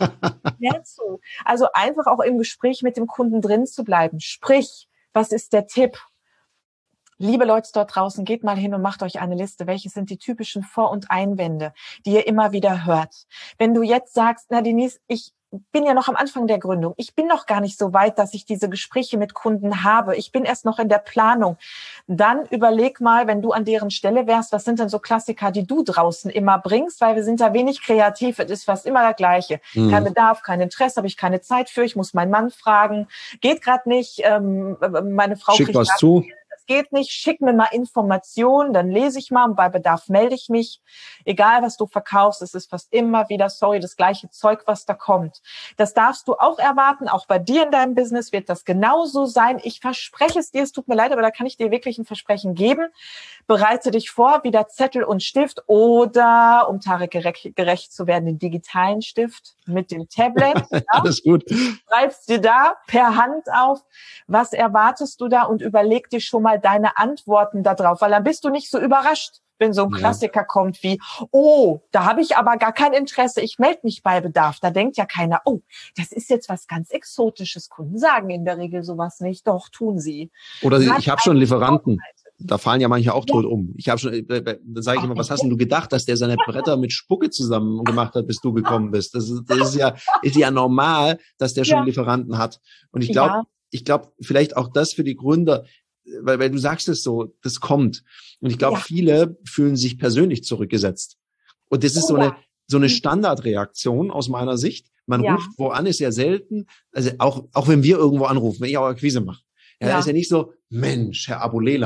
so. also einfach auch im Gespräch mit dem Kunden drin zu bleiben. Sprich, was ist der Tipp? Liebe Leute dort draußen, geht mal hin und macht euch eine Liste. Welche sind die typischen Vor- und Einwände, die ihr immer wieder hört? Wenn du jetzt sagst, na Denise, ich bin ja noch am Anfang der Gründung. Ich bin noch gar nicht so weit, dass ich diese Gespräche mit Kunden habe. Ich bin erst noch in der Planung. Dann überleg mal, wenn du an deren Stelle wärst, was sind denn so Klassiker, die du draußen immer bringst? Weil wir sind da wenig kreativ. Es ist fast immer das Gleiche. Mhm. Kein Bedarf, kein Interesse, habe ich keine Zeit für. Ich muss meinen Mann fragen. Geht gerade nicht. Ähm, meine Frau Schick kriegt was zu. Geht nicht, schick mir mal Informationen, dann lese ich mal und bei Bedarf melde ich mich. Egal, was du verkaufst, es ist fast immer wieder, sorry, das gleiche Zeug, was da kommt. Das darfst du auch erwarten, auch bei dir in deinem Business wird das genauso sein. Ich verspreche es dir, es tut mir leid, aber da kann ich dir wirklich ein Versprechen geben. Bereite dich vor, wieder Zettel und Stift oder, um Tarek gerecht, gerecht zu werden, den digitalen Stift mit dem Tablet. Ja? Alles gut. Schreibst dir da per Hand auf, was erwartest du da und überleg dir schon mal deine Antworten da drauf, weil dann bist du nicht so überrascht, wenn so ein Ja. Klassiker kommt wie, oh, da habe ich aber gar kein Interesse, ich melde mich bei Bedarf. Da denkt ja keiner, oh, das ist jetzt was ganz Exotisches. Kunden sagen in der Regel sowas nicht, doch, tun sie. Oder Sag ich habe schon Lieferanten. Vorbereitet. Da fallen ja manche auch Ja. tot um. Ich habe schon, äh, da sage ich immer, was hast denn Okay. du gedacht, dass der seine Bretter mit Spucke zusammen gemacht hat, bis du gekommen bist? Das ist, das ist ja, ist ja normal, dass der schon Ja. Lieferanten hat. Und ich glaube, Ja. ich glaube, vielleicht auch das für die Gründer, weil, weil du sagst es so, das kommt. Und ich glaube, Ja. viele fühlen sich persönlich zurückgesetzt. Und das ist Oh so ja. eine, so eine Mhm. Standardreaktion aus meiner Sicht. Man Ja. ruft wo an, ist ja selten. Also auch, auch wenn wir irgendwo anrufen, wenn ich auch Akquise mache. Ja, Ja. ist ja nicht so, Mensch, Herr Abulela,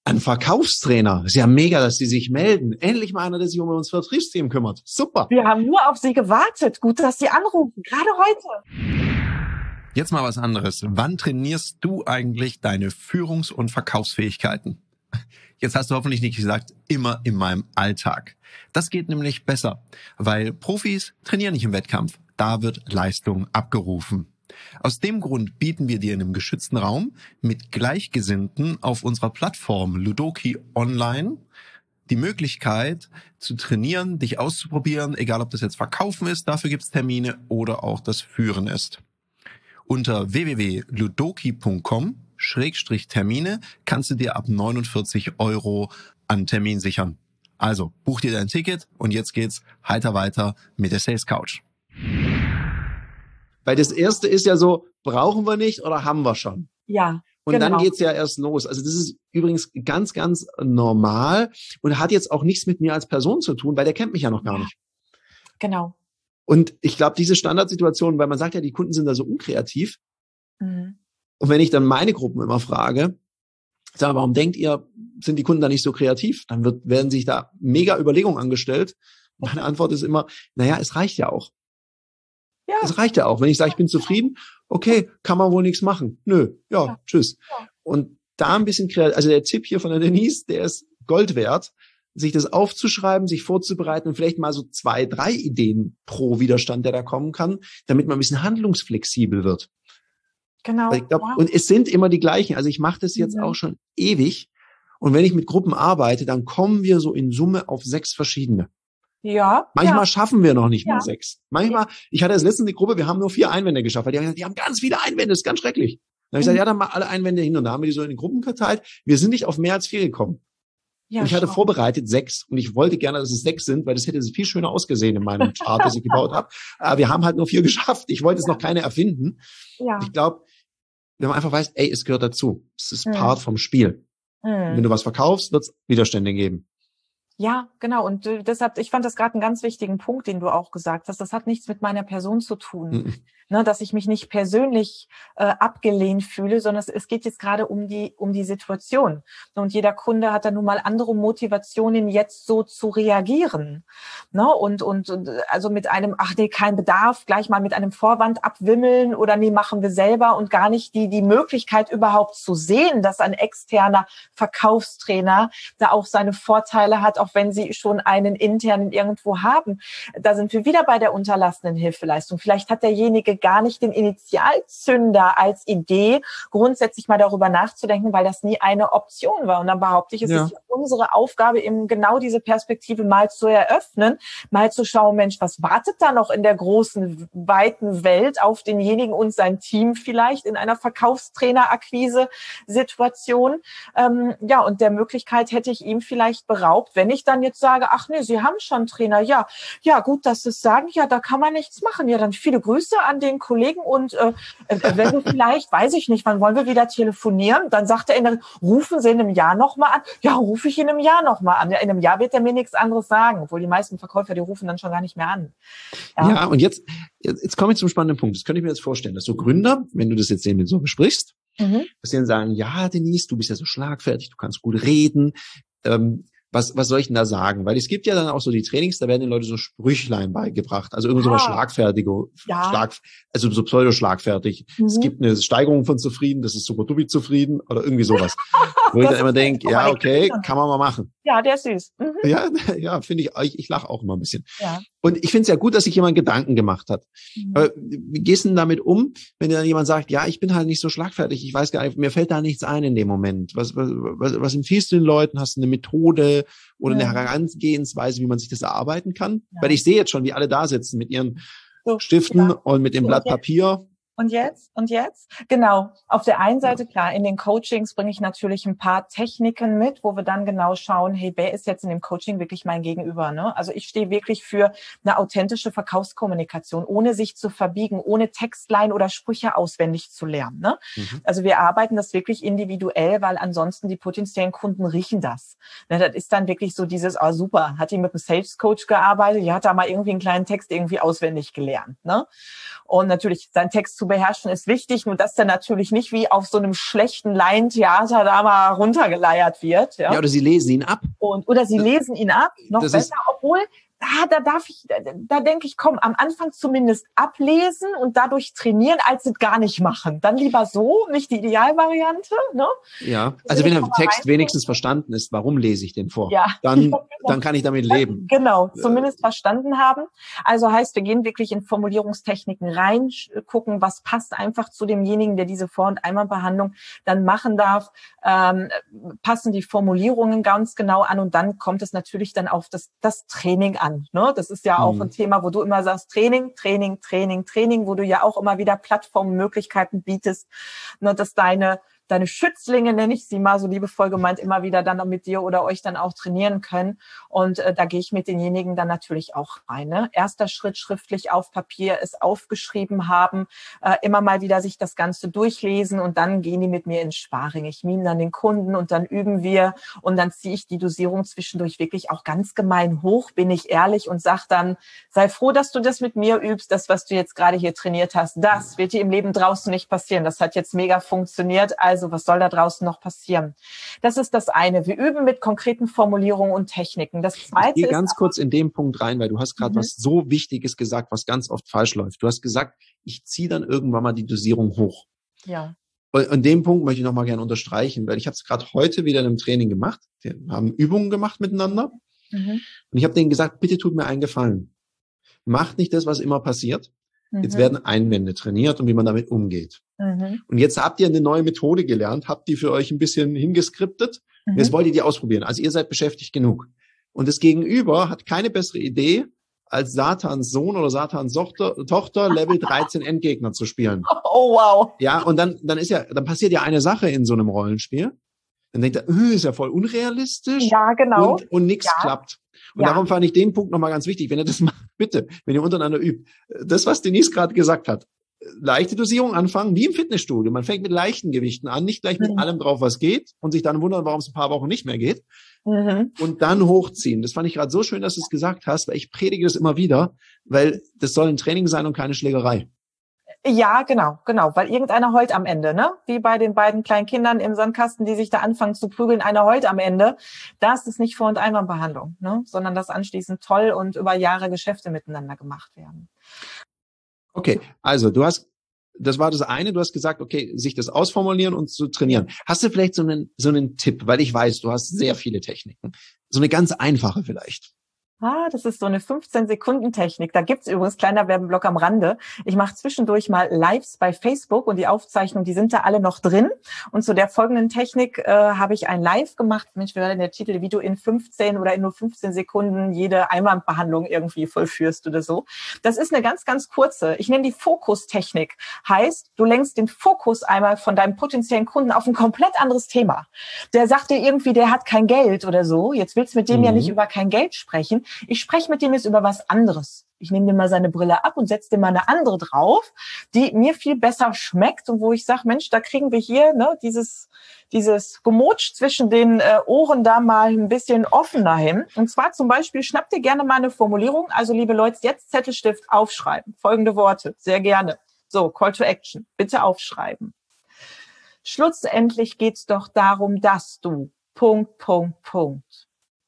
Ein Verkaufstrainer. Ist ja mega, dass die sich melden. Endlich mal einer, der sich um uns Vertriebsteam kümmert. Super. Wir haben nur auf Sie gewartet. Gut, dass Sie anrufen. Gerade heute. Jetzt mal was anderes. Wann trainierst du eigentlich deine Führungs- und Verkaufsfähigkeiten? Jetzt hast du hoffentlich nicht gesagt, immer in meinem Alltag. Das geht nämlich besser, weil Profis trainieren nicht im Wettkampf. Da wird Leistung abgerufen. Aus dem Grund bieten wir dir in einem geschützten Raum mit Gleichgesinnten auf unserer Plattform Ludoki Online die Möglichkeit zu trainieren, dich auszuprobieren, egal ob das jetzt Verkaufen ist, dafür gibt es Termine, oder auch das Führen ist. Unter w w w punkt ludoki punkt com Schrägstrich Termine kannst du dir ab neunundvierzig Euro an Termin sichern. Also buch dir dein Ticket und jetzt geht's heiter weiter mit der Sales Couch. Weil das erste ist ja so, brauchen wir nicht oder haben wir schon? Ja. Und genau. Dann geht's ja erst los. Also das ist übrigens ganz, ganz normal und hat jetzt auch nichts mit mir als Person zu tun, weil der kennt mich ja noch gar nicht. Genau. Und ich glaube, diese Standardsituation, weil man sagt ja, die Kunden sind da so unkreativ. Mhm. Und wenn ich dann meine Gruppen immer frage, sage, warum denkt ihr, sind die Kunden da nicht so kreativ? Dann wird, werden sich da mega Überlegungen angestellt. Meine Antwort ist immer, naja, es reicht ja auch. Ja. Es reicht ja auch. Wenn ich sage, ich bin zufrieden, okay, kann man wohl nichts machen. Nö, ja, ja. tschüss. Ja. Und da ein bisschen kreativ, also der Tipp hier von der Denise, der ist Gold wert, sich das aufzuschreiben, sich vorzubereiten und vielleicht mal so zwei, drei Ideen pro Widerstand, der da kommen kann, damit man ein bisschen handlungsflexibel wird. Genau. Weil ich glaub, ja. Und es sind immer die gleichen. Also ich mache das jetzt mhm. auch schon ewig. Und wenn ich mit Gruppen arbeite, dann kommen wir so in Summe auf sechs verschiedene. Ja. Manchmal ja. schaffen wir noch nicht ja. mal sechs. Manchmal, ich hatte das letztens eine Gruppe, wir haben nur vier Einwände geschafft. Weil die haben gesagt, die haben ganz viele Einwände, das ist ganz schrecklich. Dann habe ich gesagt, ja, dann mal alle Einwände hin. Und da haben wir die so in den Gruppen verteilt. Wir sind nicht auf mehr als vier gekommen. Ja, und ich hatte schon. vorbereitet sechs. Und ich wollte gerne, dass es sechs sind, weil das hätte viel schöner ausgesehen in meinem Chart, das ich gebaut habe. Aber wir haben halt nur vier geschafft. Ich wollte jetzt ja. noch keine erfinden. Ja. Ich glaube, wenn man einfach weiß, ey, es gehört dazu. Es ist hm. Part vom Spiel. Hm. Wenn du was verkaufst, wird es Widerstände geben. Ja, genau. Und äh, deshalb, ich fand das gerade einen ganz wichtigen Punkt, den du auch gesagt hast. Das hat nichts mit meiner Person zu tun, mhm. ne, dass ich mich nicht persönlich äh, abgelehnt fühle, sondern es, es geht jetzt gerade um die um die Situation. Und jeder Kunde hat dann nun mal andere Motivationen, jetzt so zu reagieren. Ne? Und, und und also mit einem, ach nee, kein Bedarf, gleich mal mit einem Vorwand abwimmeln oder nee, machen wir selber und gar nicht die die Möglichkeit überhaupt zu sehen, dass ein externer Verkaufstrainer da auch seine Vorteile hat, auch wenn sie schon einen internen irgendwo haben. Da sind wir wieder bei der unterlassenen Hilfeleistung. Vielleicht hat derjenige gar nicht den Initialzünder als Idee, grundsätzlich mal darüber nachzudenken, weil das nie eine Option war. Und dann behaupte ich, es ja. ist unsere Aufgabe, eben genau diese Perspektive mal zu eröffnen, mal zu schauen, Mensch, was wartet da noch in der großen, weiten Welt auf denjenigen und sein Team vielleicht in einer Verkaufstrainer-Akquise-Situation. Ähm, ja, und der Möglichkeit hätte ich ihm vielleicht beraubt, wenn ich dann jetzt sage, ach nee, Sie haben schon Trainer, ja, ja gut, dass Sie es sagen, ja, da kann man nichts machen. Ja, dann viele Grüße an den Kollegen und äh, wenn wir vielleicht, weiß ich nicht, wann wollen wir wieder telefonieren? Dann sagt er, in, rufen Sie in einem Jahr nochmal an. Ja, rufe ich in einem Jahr nochmal an. Ja, in einem Jahr wird er mir nichts anderes sagen, obwohl die meisten Verkäufer, die rufen dann schon gar nicht mehr an. Ja, ja und jetzt, jetzt, jetzt komme ich zum spannenden Punkt. Das könnte ich mir jetzt vorstellen, dass so Gründer, wenn du das jetzt eben so besprichst, mhm. dass sie dann sagen, ja, Denise, du bist ja so schlagfertig, du kannst gut reden, ähm, Was, was soll ich denn da sagen? Weil es gibt ja dann auch so die Trainings, da werden den Leuten so Sprüchlein beigebracht. Also irgendwie ah. so was Schlagfertige, ja. Schlag, also so pseudo-schlagfertig. Mhm. Es gibt eine Steigerung von zufrieden, das ist super dubi zufrieden oder irgendwie sowas. Wo ich dann immer denke, ja, okay, kann man mal machen. Ja, der ist süß. Mhm. Ja, ja, finde ich, ich, ich lache auch immer ein bisschen. Ja. Und ich finde es ja gut, dass sich jemand Gedanken gemacht hat. Mhm. Aber wie gehst du denn damit um, wenn dir dann jemand sagt, ja, ich bin halt nicht so schlagfertig, ich weiß gar nicht, mir fällt da nichts ein in dem Moment. Was, was, was, was empfiehlst du den Leuten? Hast du eine Methode oder eine Herangehensweise, wie man sich das erarbeiten kann? Ja. Weil ich sehe jetzt schon, wie alle da sitzen mit ihren so, Stiften ja. und mit dem so, Blatt Papier. Und jetzt? Und jetzt? Genau. Auf der einen Seite, klar, in den Coachings bringe ich natürlich ein paar Techniken mit, wo wir dann genau schauen, hey, wer ist jetzt in dem Coaching wirklich mein Gegenüber, ne? Also ich stehe wirklich für eine authentische Verkaufskommunikation, ohne sich zu verbiegen, ohne Textlein oder Sprüche auswendig zu lernen, ne? Mhm. Also wir arbeiten das wirklich individuell, weil ansonsten die potenziellen Kunden riechen das. Ne, das ist dann wirklich so dieses, ah, super, hat die mit einem Sales Coach gearbeitet, die hat da mal irgendwie einen kleinen Text irgendwie auswendig gelernt, ne? Und natürlich seinen Text zu zu beherrschen ist wichtig, nur dass der natürlich nicht wie auf so einem schlechten Laientheater da mal runtergeleiert wird. Ja, ja oder sie lesen ihn ab. Und, oder sie das, lesen ihn ab, noch besser, ist, obwohl... Ah, da darf ich, da, da denke ich, komm, am Anfang zumindest ablesen und dadurch trainieren, als es gar nicht machen. Dann lieber so, nicht die Idealvariante, ne? Ja, also wenn der Text wenigstens verstanden ist, warum lese ich den vor? Ja. Dann, ja, genau. dann kann ich damit leben. Genau, zumindest verstanden haben. Also heißt, wir gehen wirklich in Formulierungstechniken rein, gucken, was passt einfach zu demjenigen, der diese Vor- und Einmalbehandlung dann machen darf, ähm, passen die Formulierungen ganz genau an und dann kommt es natürlich dann auf das, das Training an. Ne? Das ist ja auch mhm. ein Thema, wo du immer sagst, Training, Training, Training, Training, wo du ja auch immer wieder Plattformmöglichkeiten bietest, ne, dass deine deine Schützlinge, nenne ich sie mal so liebevoll gemeint, immer wieder dann mit dir oder euch dann auch trainieren können. Und äh, da gehe ich mit denjenigen dann natürlich auch rein. Ne? Erster Schritt, schriftlich auf Papier, es aufgeschrieben haben, äh, immer mal wieder sich das Ganze durchlesen und dann gehen die mit mir ins Sparring. Ich mime dann den Kunden und dann üben wir und dann ziehe ich die Dosierung zwischendurch wirklich auch ganz gemein hoch, bin ich ehrlich und sage dann, sei froh, dass du das mit mir übst, das, was du jetzt gerade hier trainiert hast, das wird dir im Leben draußen nicht passieren. Das hat jetzt mega funktioniert. Also was soll da draußen noch passieren? Das ist das eine. Wir üben mit konkreten Formulierungen und Techniken. Das zweite ich gehe ist ganz aber, kurz in den Punkt rein, weil du hast gerade mhm. was so Wichtiges gesagt, was ganz oft falsch läuft. Du hast gesagt, ich ziehe dann irgendwann mal die Dosierung hoch. Ja. Und an dem Punkt möchte ich noch mal gerne unterstreichen, weil ich habe es gerade heute wieder in einem Training gemacht. Wir haben Übungen gemacht miteinander. Mhm. Und ich habe denen gesagt, bitte tut mir einen Gefallen. Macht nicht das, was immer passiert. Jetzt werden Einwände trainiert und wie man damit umgeht. Mhm. Und jetzt habt ihr eine neue Methode gelernt, habt die für euch ein bisschen hingeskriptet. Mhm. Und jetzt wollt ihr die ausprobieren. Also ihr seid beschäftigt genug. Und das Gegenüber hat keine bessere Idee, als Satans Sohn oder Satans Tochter, Tochter Level dreizehn Endgegner zu spielen. Oh, wow. Ja, und dann, dann ist ja, dann passiert ja eine Sache in so einem Rollenspiel. Dann denkt er, öh, ist ja voll unrealistisch. Ja, genau. Und, und nichts ja. klappt. Und ja. darum fand ich den Punkt nochmal ganz wichtig. Wenn ihr das macht, bitte, wenn ihr untereinander übt, das, was Denise gerade gesagt hat, leichte Dosierung anfangen, wie im Fitnessstudio. Man fängt mit leichten Gewichten an, nicht gleich mit mhm. allem drauf, was geht und sich dann wundern, warum es ein paar Wochen nicht mehr geht. Mhm. Und dann hochziehen. Das fand ich gerade so schön, dass du es gesagt hast, weil ich predige das immer wieder, weil das soll ein Training sein und keine Schlägerei. Ja, genau, genau, weil irgendeiner heult am Ende, ne? Wie bei den beiden kleinen Kindern im Sandkasten, die sich da anfangen zu prügeln, einer heult am Ende. Das ist nicht Vor- und Einwandbehandlung, ne? Sondern dass anschließend toll und über Jahre Geschäfte miteinander gemacht werden. Okay, also du hast, das war das eine, du hast gesagt, okay, sich das ausformulieren und zu trainieren. Hast du vielleicht so einen, so einen Tipp, weil ich weiß, du hast sehr viele Techniken. So eine ganz einfache vielleicht. Ah, das ist so eine fünfzehn-Sekunden-Technik. Da gibt's übrigens, kleiner Werbeblock am Rande. Ich mache zwischendurch mal Lives bei Facebook und die Aufzeichnungen, die sind da alle noch drin. Und zu der folgenden Technik äh, habe ich ein Live gemacht. Mensch, wie war denn der Titel? Wie du in fünfzehn oder in nur fünfzehn Sekunden jede Einwandbehandlung irgendwie vollführst oder so. Das ist eine ganz, ganz kurze. Ich nenne die Fokus-Technik. Heißt, du lenkst den Fokus einmal von deinem potenziellen Kunden auf ein komplett anderes Thema. Der sagt dir irgendwie, der hat kein Geld oder so. Jetzt willst du mit dem mhm. ja nicht über kein Geld sprechen. Ich spreche mit dem jetzt über was anderes. Ich nehme dir mal seine Brille ab und setze dir mal eine andere drauf, die mir viel besser schmeckt und wo ich sage, Mensch, da kriegen wir hier ne, dieses dieses Gemotsch zwischen den äh, Ohren da mal ein bisschen offener hin. Und zwar zum Beispiel, schnapp dir gerne mal eine Formulierung. Also liebe Leute, jetzt Zettelstift aufschreiben. Folgende Worte, sehr gerne. So, Call to Action, bitte aufschreiben. Schlussendlich geht's doch darum, dass du Punkt, Punkt, Punkt.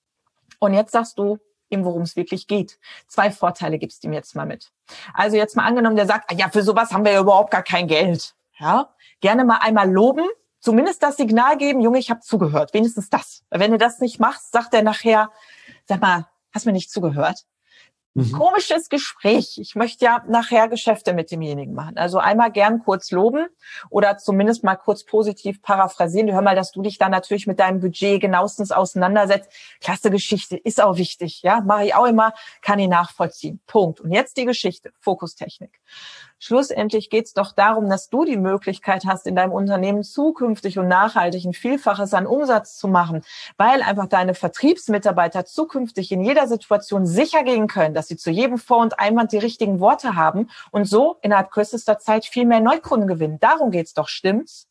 Und jetzt sagst du ihm, worum es wirklich geht. Zwei Vorteile gibst du ihm jetzt mal mit. Also jetzt mal angenommen, der sagt, ah, ja, für sowas haben wir ja überhaupt gar kein Geld. Ja, gerne mal einmal loben, zumindest das Signal geben, Junge, ich habe zugehört, wenigstens das. Wenn du das nicht machst, sagt er nachher, sag mal, hast mir nicht zugehört? Mhm. Komisches Gespräch. Ich möchte ja nachher Geschäfte mit demjenigen machen. Also einmal gern kurz loben oder zumindest mal kurz positiv paraphrasieren. Hör mal, dass du dich da natürlich mit deinem Budget genauestens auseinandersetzt. Klasse Geschichte, ist auch wichtig. Ja, mache ich auch immer, kann ich nachvollziehen. Punkt. Und jetzt die Geschichte, Fokustechnik. Schlussendlich geht es doch darum, dass du die Möglichkeit hast, in deinem Unternehmen zukünftig und nachhaltig ein Vielfaches an Umsatz zu machen, weil einfach deine Vertriebsmitarbeiter zukünftig in jeder Situation sicher gehen können, dass sie zu jedem Vor- und Einwand die richtigen Worte haben und so innerhalb kürzester Zeit viel mehr Neukunden gewinnen. Darum geht's doch, stimmt's?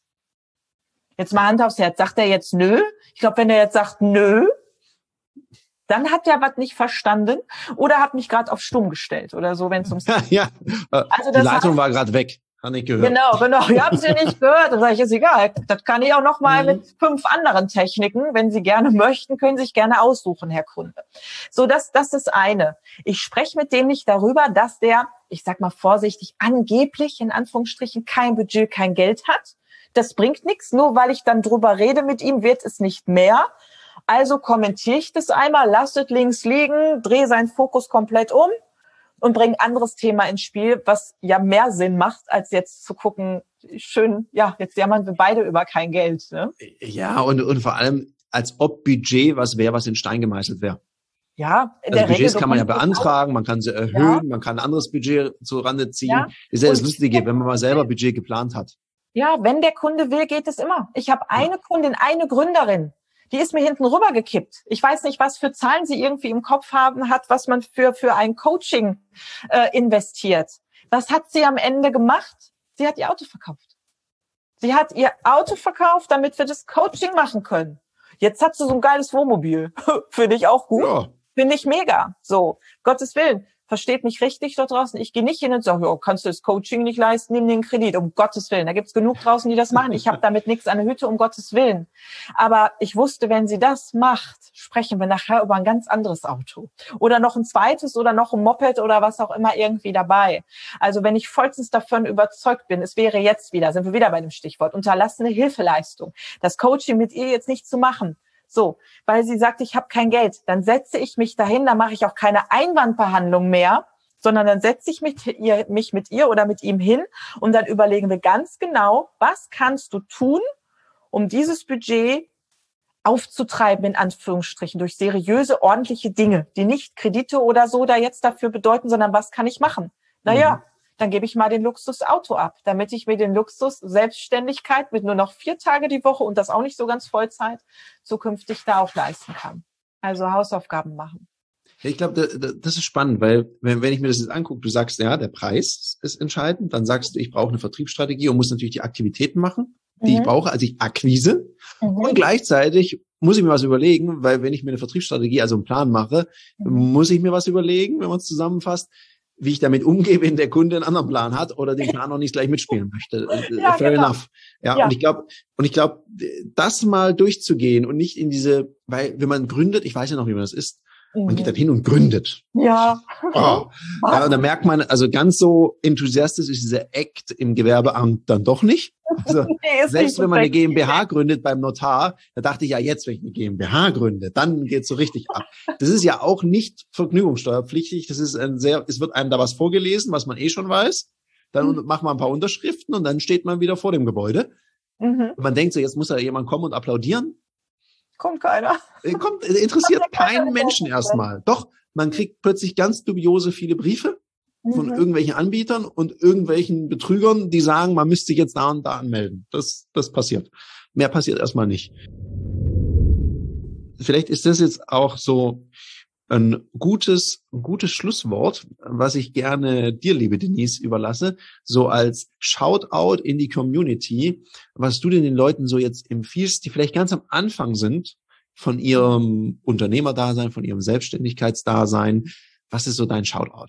Jetzt mal Hand aufs Herz. Sagt er jetzt nö? Ich glaube, wenn er jetzt sagt nö, dann hat er was nicht verstanden oder hat mich gerade auf stumm gestellt oder so, wenn es ums ja, ja. Also das die Leitung heißt, war gerade weg. Hat nicht gehört. Genau, genau. Ihr habt sie nicht gehört. Dann sage ich, ist egal. Das kann ich auch noch mal Mhm. mit fünf anderen Techniken. Wenn Sie gerne möchten, können Sie sich gerne aussuchen, Herr Kunde. So, das, das ist eine. Ich spreche mit dem nicht darüber, dass der, ich sag mal vorsichtig, angeblich in Anführungsstrichen kein Budget, kein Geld hat. Das bringt nichts. Nur weil ich dann drüber rede mit ihm, wird es nicht mehr. Also kommentiere ich das einmal, lasse es links liegen, drehe seinen Fokus komplett um und bringe ein anderes Thema ins Spiel, was ja mehr Sinn macht, als jetzt zu gucken, schön, ja, jetzt jammern wir beide über kein Geld. Ne? Ja, und, und vor allem, als ob Budget was wäre, was in Stein gemeißelt wäre. Ja, in Also der Budgets Regel kann man ja bekommt beantragen, man kann sie erhöhen, Ja. man kann ein anderes Budget zu Rande ziehen. Ja. Das ist ja das Und- Lustige, wenn man mal selber Budget geplant hat. Ja, wenn der Kunde will, geht es immer. Ich habe eine Kundin, eine Gründerin, die ist mir hinten rübergekippt. Ich weiß nicht, was für Zahlen sie irgendwie im Kopf haben hat, was man für für ein Coaching äh, investiert. Was hat sie am Ende gemacht? Sie hat ihr Auto verkauft. Sie hat ihr Auto verkauft, damit wir das Coaching machen können. Jetzt hat sie so ein geiles Wohnmobil. Finde ich auch gut. Ja. Finde ich mega. So, Gottes Willen. Versteht mich richtig dort draußen. Ich gehe nicht hin und sage, oh, kannst du das Coaching nicht leisten, nimm den Kredit. Um Gottes Willen. Da gibt's genug draußen, die das machen. Ich habe damit nichts an der Hütte, um Gottes Willen. Aber ich wusste, wenn sie das macht, sprechen wir nachher über ein ganz anderes Auto. Oder noch ein zweites oder noch ein Moped oder was auch immer irgendwie dabei. Also wenn ich vollstens davon überzeugt bin, es wäre jetzt wieder, sind wir wieder bei dem Stichwort, unterlassene Hilfeleistung, das Coaching mit ihr jetzt nicht zu machen. So, weil sie sagt, ich habe kein Geld, dann setze ich mich dahin, dann mache ich auch keine Einwandbehandlung mehr, sondern dann setze ich mich, ihr, mich mit ihr oder mit ihm hin und dann überlegen wir ganz genau, was kannst du tun, um dieses Budget aufzutreiben, in Anführungsstrichen, durch seriöse, ordentliche Dinge, die nicht Kredite oder so da jetzt dafür bedeuten, sondern was kann ich machen? Naja, mhm. dann gebe ich mal den Luxusauto ab, damit ich mir den Luxus Selbstständigkeit mit nur noch vier Tage die Woche und das auch nicht so ganz Vollzeit zukünftig da auch leisten kann. Also Hausaufgaben machen. Ja, ich glaube, das ist spannend, weil wenn, wenn ich mir das jetzt angucke, du sagst, ja, der Preis ist entscheidend, dann sagst du, ich brauche eine Vertriebsstrategie und muss natürlich die Aktivitäten machen, die mhm. ich brauche, also ich Akquise. Mhm. Und gleichzeitig muss ich mir was überlegen, weil wenn ich mir eine Vertriebsstrategie, also einen Plan mache, mhm. muss ich mir was überlegen, wenn man es zusammenfasst, wie ich damit umgehe, wenn der Kunde einen anderen Plan hat oder den Plan noch nicht gleich mitspielen möchte. Ja, Fair genau. enough. Ja, ja, und ich glaube, und ich glaube, das mal durchzugehen und nicht in diese, weil wenn man gründet, ich weiß ja noch, wie man das ist, man geht dann hin und gründet. Ja. Oh. Ja, und da merkt man, also ganz so enthusiastisch ist dieser Act im Gewerbeamt dann doch nicht. Also, nee, selbst wenn man eine GmbH gründet beim Notar, da dachte ich ja jetzt, wenn ich eine GmbH gründe, dann geht's so richtig ab. Das ist ja auch nicht vergnügungssteuerpflichtig. Das ist ein sehr, es wird einem da was vorgelesen, was man eh schon weiß. Dann mhm. macht man ein paar Unterschriften und dann steht man wieder vor dem Gebäude. Mhm. Und man denkt so, jetzt muss da jemand kommen und applaudieren. Kommt keiner. Kommt, interessiert keinen Menschen erstmal. Doch, man kriegt plötzlich ganz dubiose viele Briefe von mhm. irgendwelchen Anbietern und irgendwelchen Betrügern, die sagen, man müsste sich jetzt da und da anmelden. Das, das passiert. Mehr passiert erstmal nicht. Vielleicht ist das jetzt auch so ein gutes, ein gutes Schlusswort, was ich gerne dir, liebe Denise, überlasse, so als Shoutout in die Community, was du denn den Leuten so jetzt empfiehlst, die vielleicht ganz am Anfang sind von ihrem Unternehmerdasein, von ihrem Selbstständigkeitsdasein. Was ist so dein Shoutout?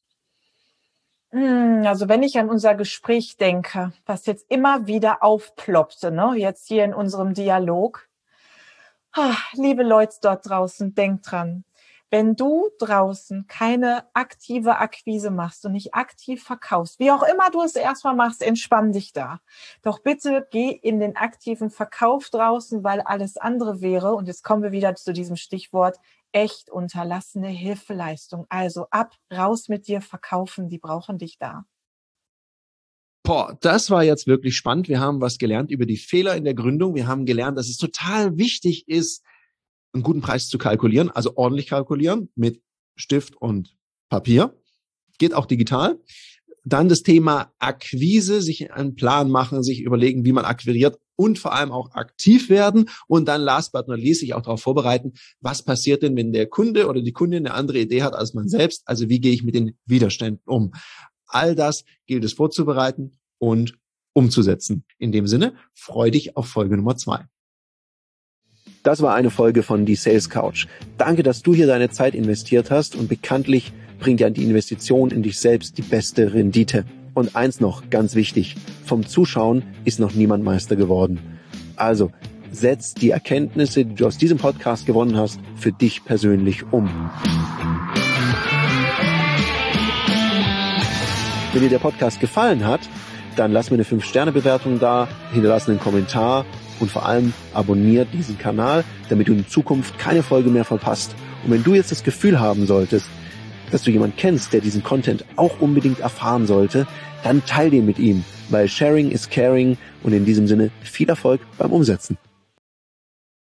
Also wenn ich an unser Gespräch denke, was jetzt immer wieder aufploppte, ne, jetzt hier in unserem Dialog. Ah, liebe Leute dort draußen, denkt dran. Wenn du draußen keine aktive Akquise machst und nicht aktiv verkaufst, wie auch immer du es erstmal machst, entspann dich da. Doch bitte geh in den aktiven Verkauf draußen, weil alles andere wäre, und jetzt kommen wir wieder zu diesem Stichwort, echt unterlassene Hilfeleistung. Also ab, raus mit dir, verkaufen, die brauchen dich da. Boah, das war jetzt wirklich spannend. Wir haben was gelernt über die Fehler in der Gründung. Wir haben gelernt, dass es total wichtig ist, einen guten Preis zu kalkulieren, also ordentlich kalkulieren mit Stift und Papier. Geht auch digital. Dann das Thema Akquise, sich einen Plan machen, sich überlegen, wie man akquiriert und vor allem auch aktiv werden. Und dann last but not least sich auch darauf vorbereiten, was passiert denn, wenn der Kunde oder die Kundin eine andere Idee hat als man selbst. Also wie gehe ich mit den Widerständen um? All das gilt es vorzubereiten und umzusetzen. In dem Sinne, freu dich auf Folge Nummer zwei. Das war eine Folge von Die Sales Couch. Danke, dass du hier deine Zeit investiert hast und bekanntlich bringt ja die Investition in dich selbst die beste Rendite. Und eins noch, ganz wichtig, vom Zuschauen ist noch niemand Meister geworden. Also, setz die Erkenntnisse, die du aus diesem Podcast gewonnen hast, für dich persönlich um. Wenn dir der Podcast gefallen hat, dann lass mir eine fünf Sterne Bewertung da, hinterlass einen Kommentar und vor allem abonniert diesen Kanal, damit du in Zukunft keine Folge mehr verpasst. Und wenn du jetzt das Gefühl haben solltest, dass du jemanden kennst, der diesen Content auch unbedingt erfahren sollte, dann teil den mit ihm, weil Sharing is Caring und in diesem Sinne viel Erfolg beim Umsetzen.